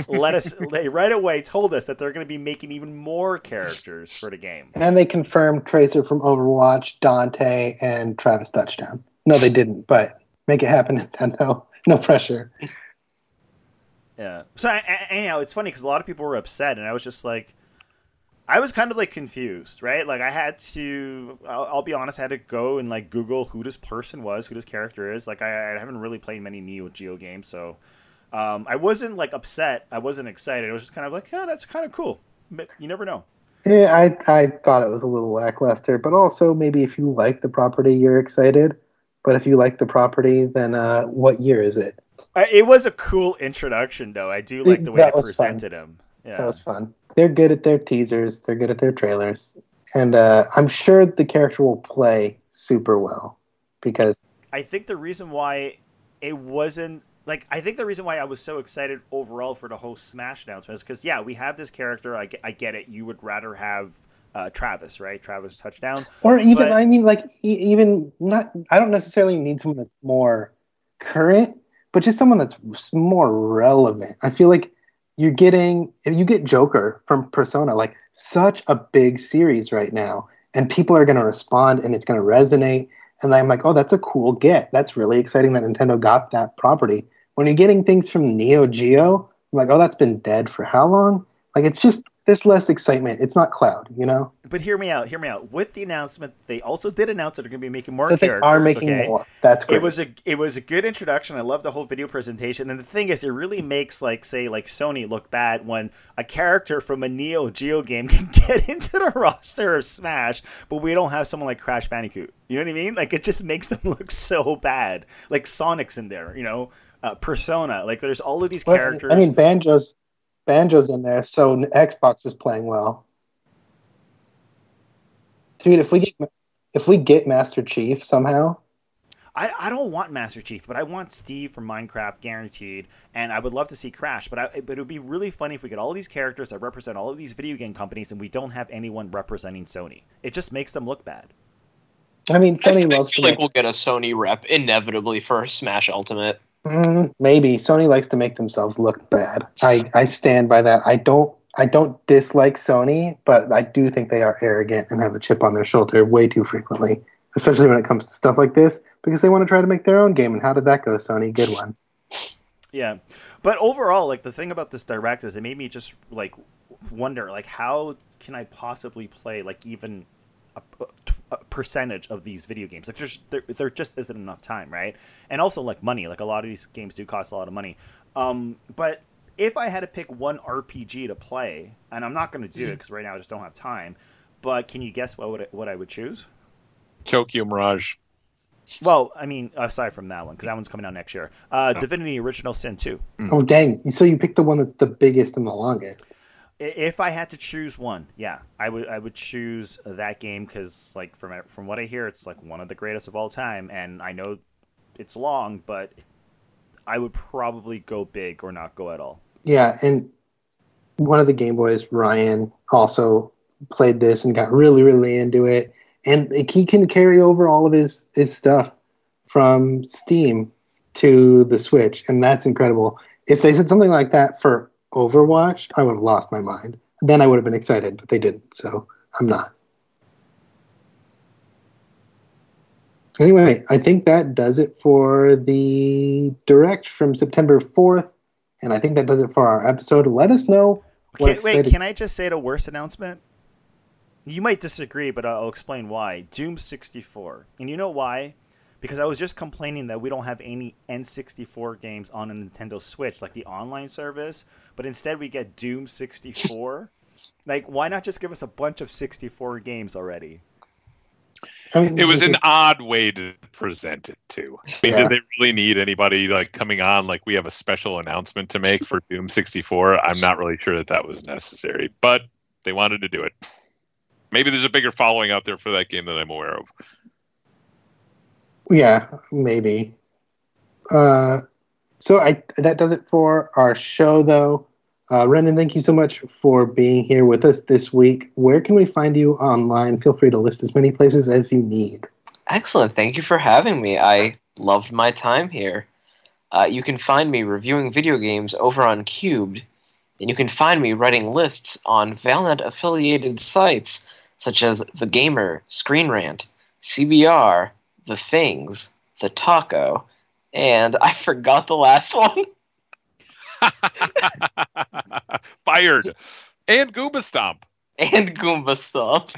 told us that they're going to be making even more characters for the game. And they confirmed Tracer from Overwatch, Dante, and Travis Touchdown. No, they didn't, but make it happen, Nintendo. No pressure. Yeah. So, it's funny because a lot of people were upset, and I was just like, I was kind of like confused, right? Like I had to, I'll be honest, I had to go and like Google who this person was, who this character is. Like I haven't really played many Neo Geo games, so I wasn't like upset. I wasn't excited. I was just kind of like, yeah, that's kind of cool. But you never know. Yeah, I thought it was a little lackluster, but also maybe if you like the property, you're excited. But if you like the property, then what year is it? It was a cool introduction, though. I do like the way they presented him. Yeah. That was fun. They're good at their teasers. They're good at their trailers. And I'm sure the character will play super well because... I think the reason why it wasn't... I think the reason why I was so excited overall for the whole Smash announcement is because, yeah, we have this character. I get it. You would rather have Travis, right? Travis Touchdown. Or even, even not... I don't necessarily need someone that's more current, but just someone that's more relevant. I feel like if you get Joker from Persona, like such a big series right now, and people are going to respond and it's going to resonate. And I'm like, oh, that's a cool get. That's really exciting that Nintendo got that property. When you're getting things from Neo Geo, I'm like, oh, that's been dead for how long? Like, it's just, there's less excitement. It's not Cloud, you know? But hear me out. With the announcement, they also did announce that they're going to be making more that characters. They are making more. That's great. It was a good introduction. I love the whole video presentation. And the thing is, it really makes, Sony look bad when a character from a Neo Geo game can get into the roster of Smash, but we don't have someone like Crash Bandicoot. You know what I mean? Like, it just makes them look so bad. Like, Sonic's in there, Persona. Like, there's all of these characters. I mean, Banjo's in there, so Xbox is playing well. Dude, if we get Master Chief somehow, I don't want Master Chief, but I want Steve from Minecraft guaranteed, and I would love to see Crash. But it would be really funny if we get all these characters that represent all of these video game companies, and we don't have anyone representing Sony. It just makes them look bad. I mean, Sony loves. I feel like we'll get a Sony rep inevitably for Smash Ultimate. Maybe Sony likes to make themselves look bad. I stand by that. I don't dislike Sony, but I do think they are arrogant and have a chip on their shoulder way too frequently, especially when it comes to stuff like this, because they want to try to make their own game. And how did that go, Sony? Good one. Yeah, but overall, like the thing about this Direct is it made me just like wonder, like how can I possibly play like even a percentage of these video games? Like there just isn't enough time, right? And also like money, like a lot of these games do cost a lot of money. But if I had to pick one RPG to play, and I'm not going to do it because right now I just don't have time, but can you guess what I would choose? Tokyo Mirage. Well, I mean, aside from that one, because that one's coming out next year. Divinity Original Sin 2. Oh, dang. So you picked the one that's the biggest and the longest. If I had to choose one, yeah, I would choose that game because, like, from what I hear, it's like one of the greatest of all time, and I know it's long, but I would probably go big or not go at all. Yeah, and one of the Game Boys, Ryan, also played this and got really, really into it, and he can carry over all of his stuff from Steam to the Switch, and that's incredible. If they said something like that for Overwatch, I would have lost my mind. Then I would have been excited, but they didn't, so I'm not. Anyway, I think that does it for the Direct from September 4th, and I think that does it for our episode. Let us know. Can I just say the worst announcement? You might disagree, but I'll explain why. Doom 64. And you know why? because I was just complaining that we don't have any N64 games on a Nintendo Switch, like the online service, but instead we get Doom 64. Like, why not just give us a bunch of 64 games already? I mean, It was an odd way to present it too. I mean, did they really need anybody like coming on? Like, we have a special announcement to make for Doom 64. I'm not really sure that was necessary, but they wanted to do it. Maybe there's a bigger following out there for that game than I'm aware of. Yeah, maybe. So that does it for our show, though. Renan, thank you so much for being here with us this week. Where can we find you online? Feel free to list as many places as you need. Excellent. Thank you for having me. I loved my time here. You can find me reviewing video games over on Cubed, and you can find me writing lists on Valnet-affiliated sites such as The Gamer, Screen Rant, CBR, The Things, The Taco, and I forgot the last one. Fired. And Goomba Stomp. And Goomba Stomp.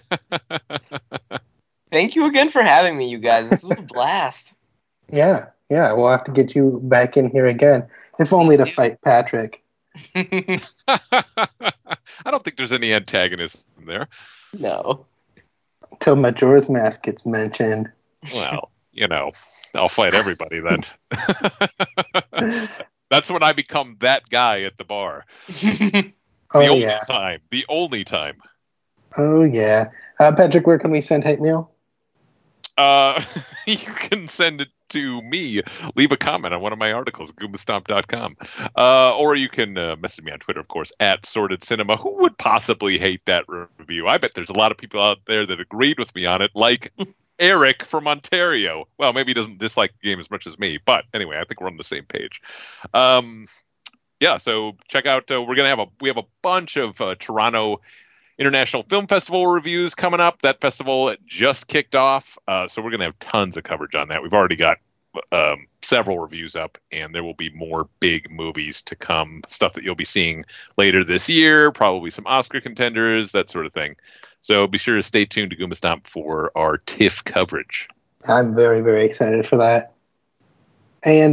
Thank you again for having me, you guys. This was a blast. Yeah, we'll have to get you back in here again, if only to fight Patrick. I don't think there's any antagonism there. No. Till Majora's Mask gets mentioned. Well, I'll fight everybody then. That's when I become that guy at the bar. The only time. Oh, yeah. Patrick, where can we send hate mail? You can send it to me. Leave a comment on one of my articles at goombastomp.com. Or you can message me on Twitter, of course, at Sorted Cinema. Who would possibly hate that review? I bet there's a lot of people out there that agreed with me on it, like Eric from Ontario. Well, maybe he doesn't dislike the game as much as me, but anyway, I think we're on the same page. So check out. We have a bunch of Toronto International Film Festival reviews coming up. That festival just kicked off, so we're gonna have tons of coverage on that. We've already got several reviews up, and there will be more big movies to come. Stuff that you'll be seeing later this year, probably some Oscar contenders, that sort of thing. So be sure to stay tuned to Goomba Stomp for our TIFF coverage. I'm very, very excited for that. And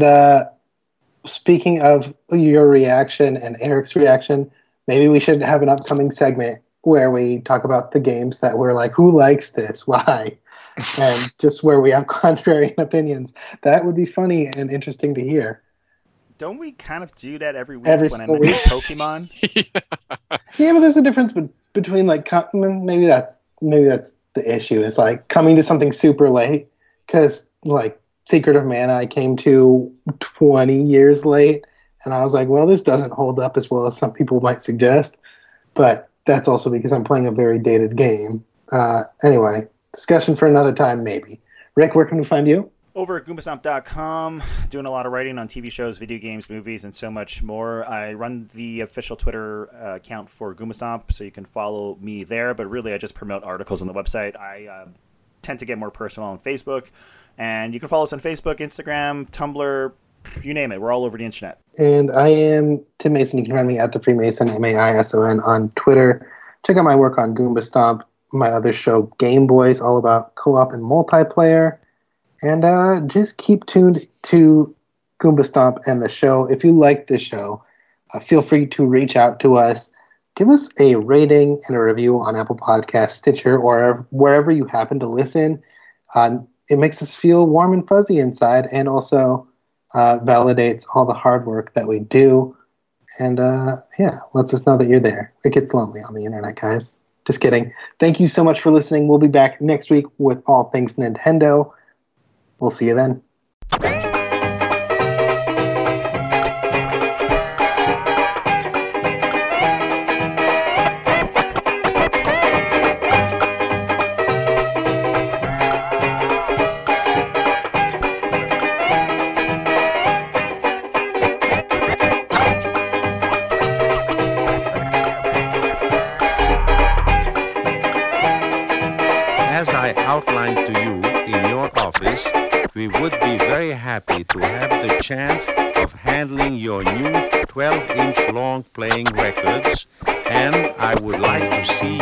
speaking of your reaction and Eric's reaction, maybe we should have an upcoming segment where we talk about the games that we're like, who likes this? Why? And just where we have contrarian opinions. That would be funny and interesting to hear. Don't we kind of do that every week when I single mention week? Pokemon? Yeah, but there's a difference between like maybe that's the issue. Is like coming to something super late, because like Secret of Mana I came to 20 years late, and I was like, well, this doesn't hold up as well as some people might suggest. But that's also because I'm playing a very dated game. Anyway, discussion for another time, maybe. Rick, where can we find you? Over at goombastomp.com, doing a lot of writing on TV shows, video games, movies, and so much more. I run the official Twitter account for Goombastomp, so you can follow me there. But really, I just promote articles on the website. I tend to get more personal on Facebook. And you can follow us on Facebook, Instagram, Tumblr, you name it. We're all over the internet. And I am Tim Mason. You can find me at the Freemason, Maison, on Twitter. Check out my work on Goomba Stomp, my other show, Game Boys, all about co-op and multiplayer. And just keep tuned to Goomba Stomp and the show. If you like this show, feel free to reach out to us. Give us a rating and a review on Apple Podcasts, Stitcher, or wherever you happen to listen. It makes us feel warm and fuzzy inside, and also validates all the hard work that we do. And lets us know that you're there. It gets lonely on the internet, guys. Just kidding. Thank you so much for listening. We'll be back next week with all things Nintendo. We'll see you then. As I outlined to you in your office, we would be very happy to have the chance of handling your new 12-inch long playing records, and I would like to see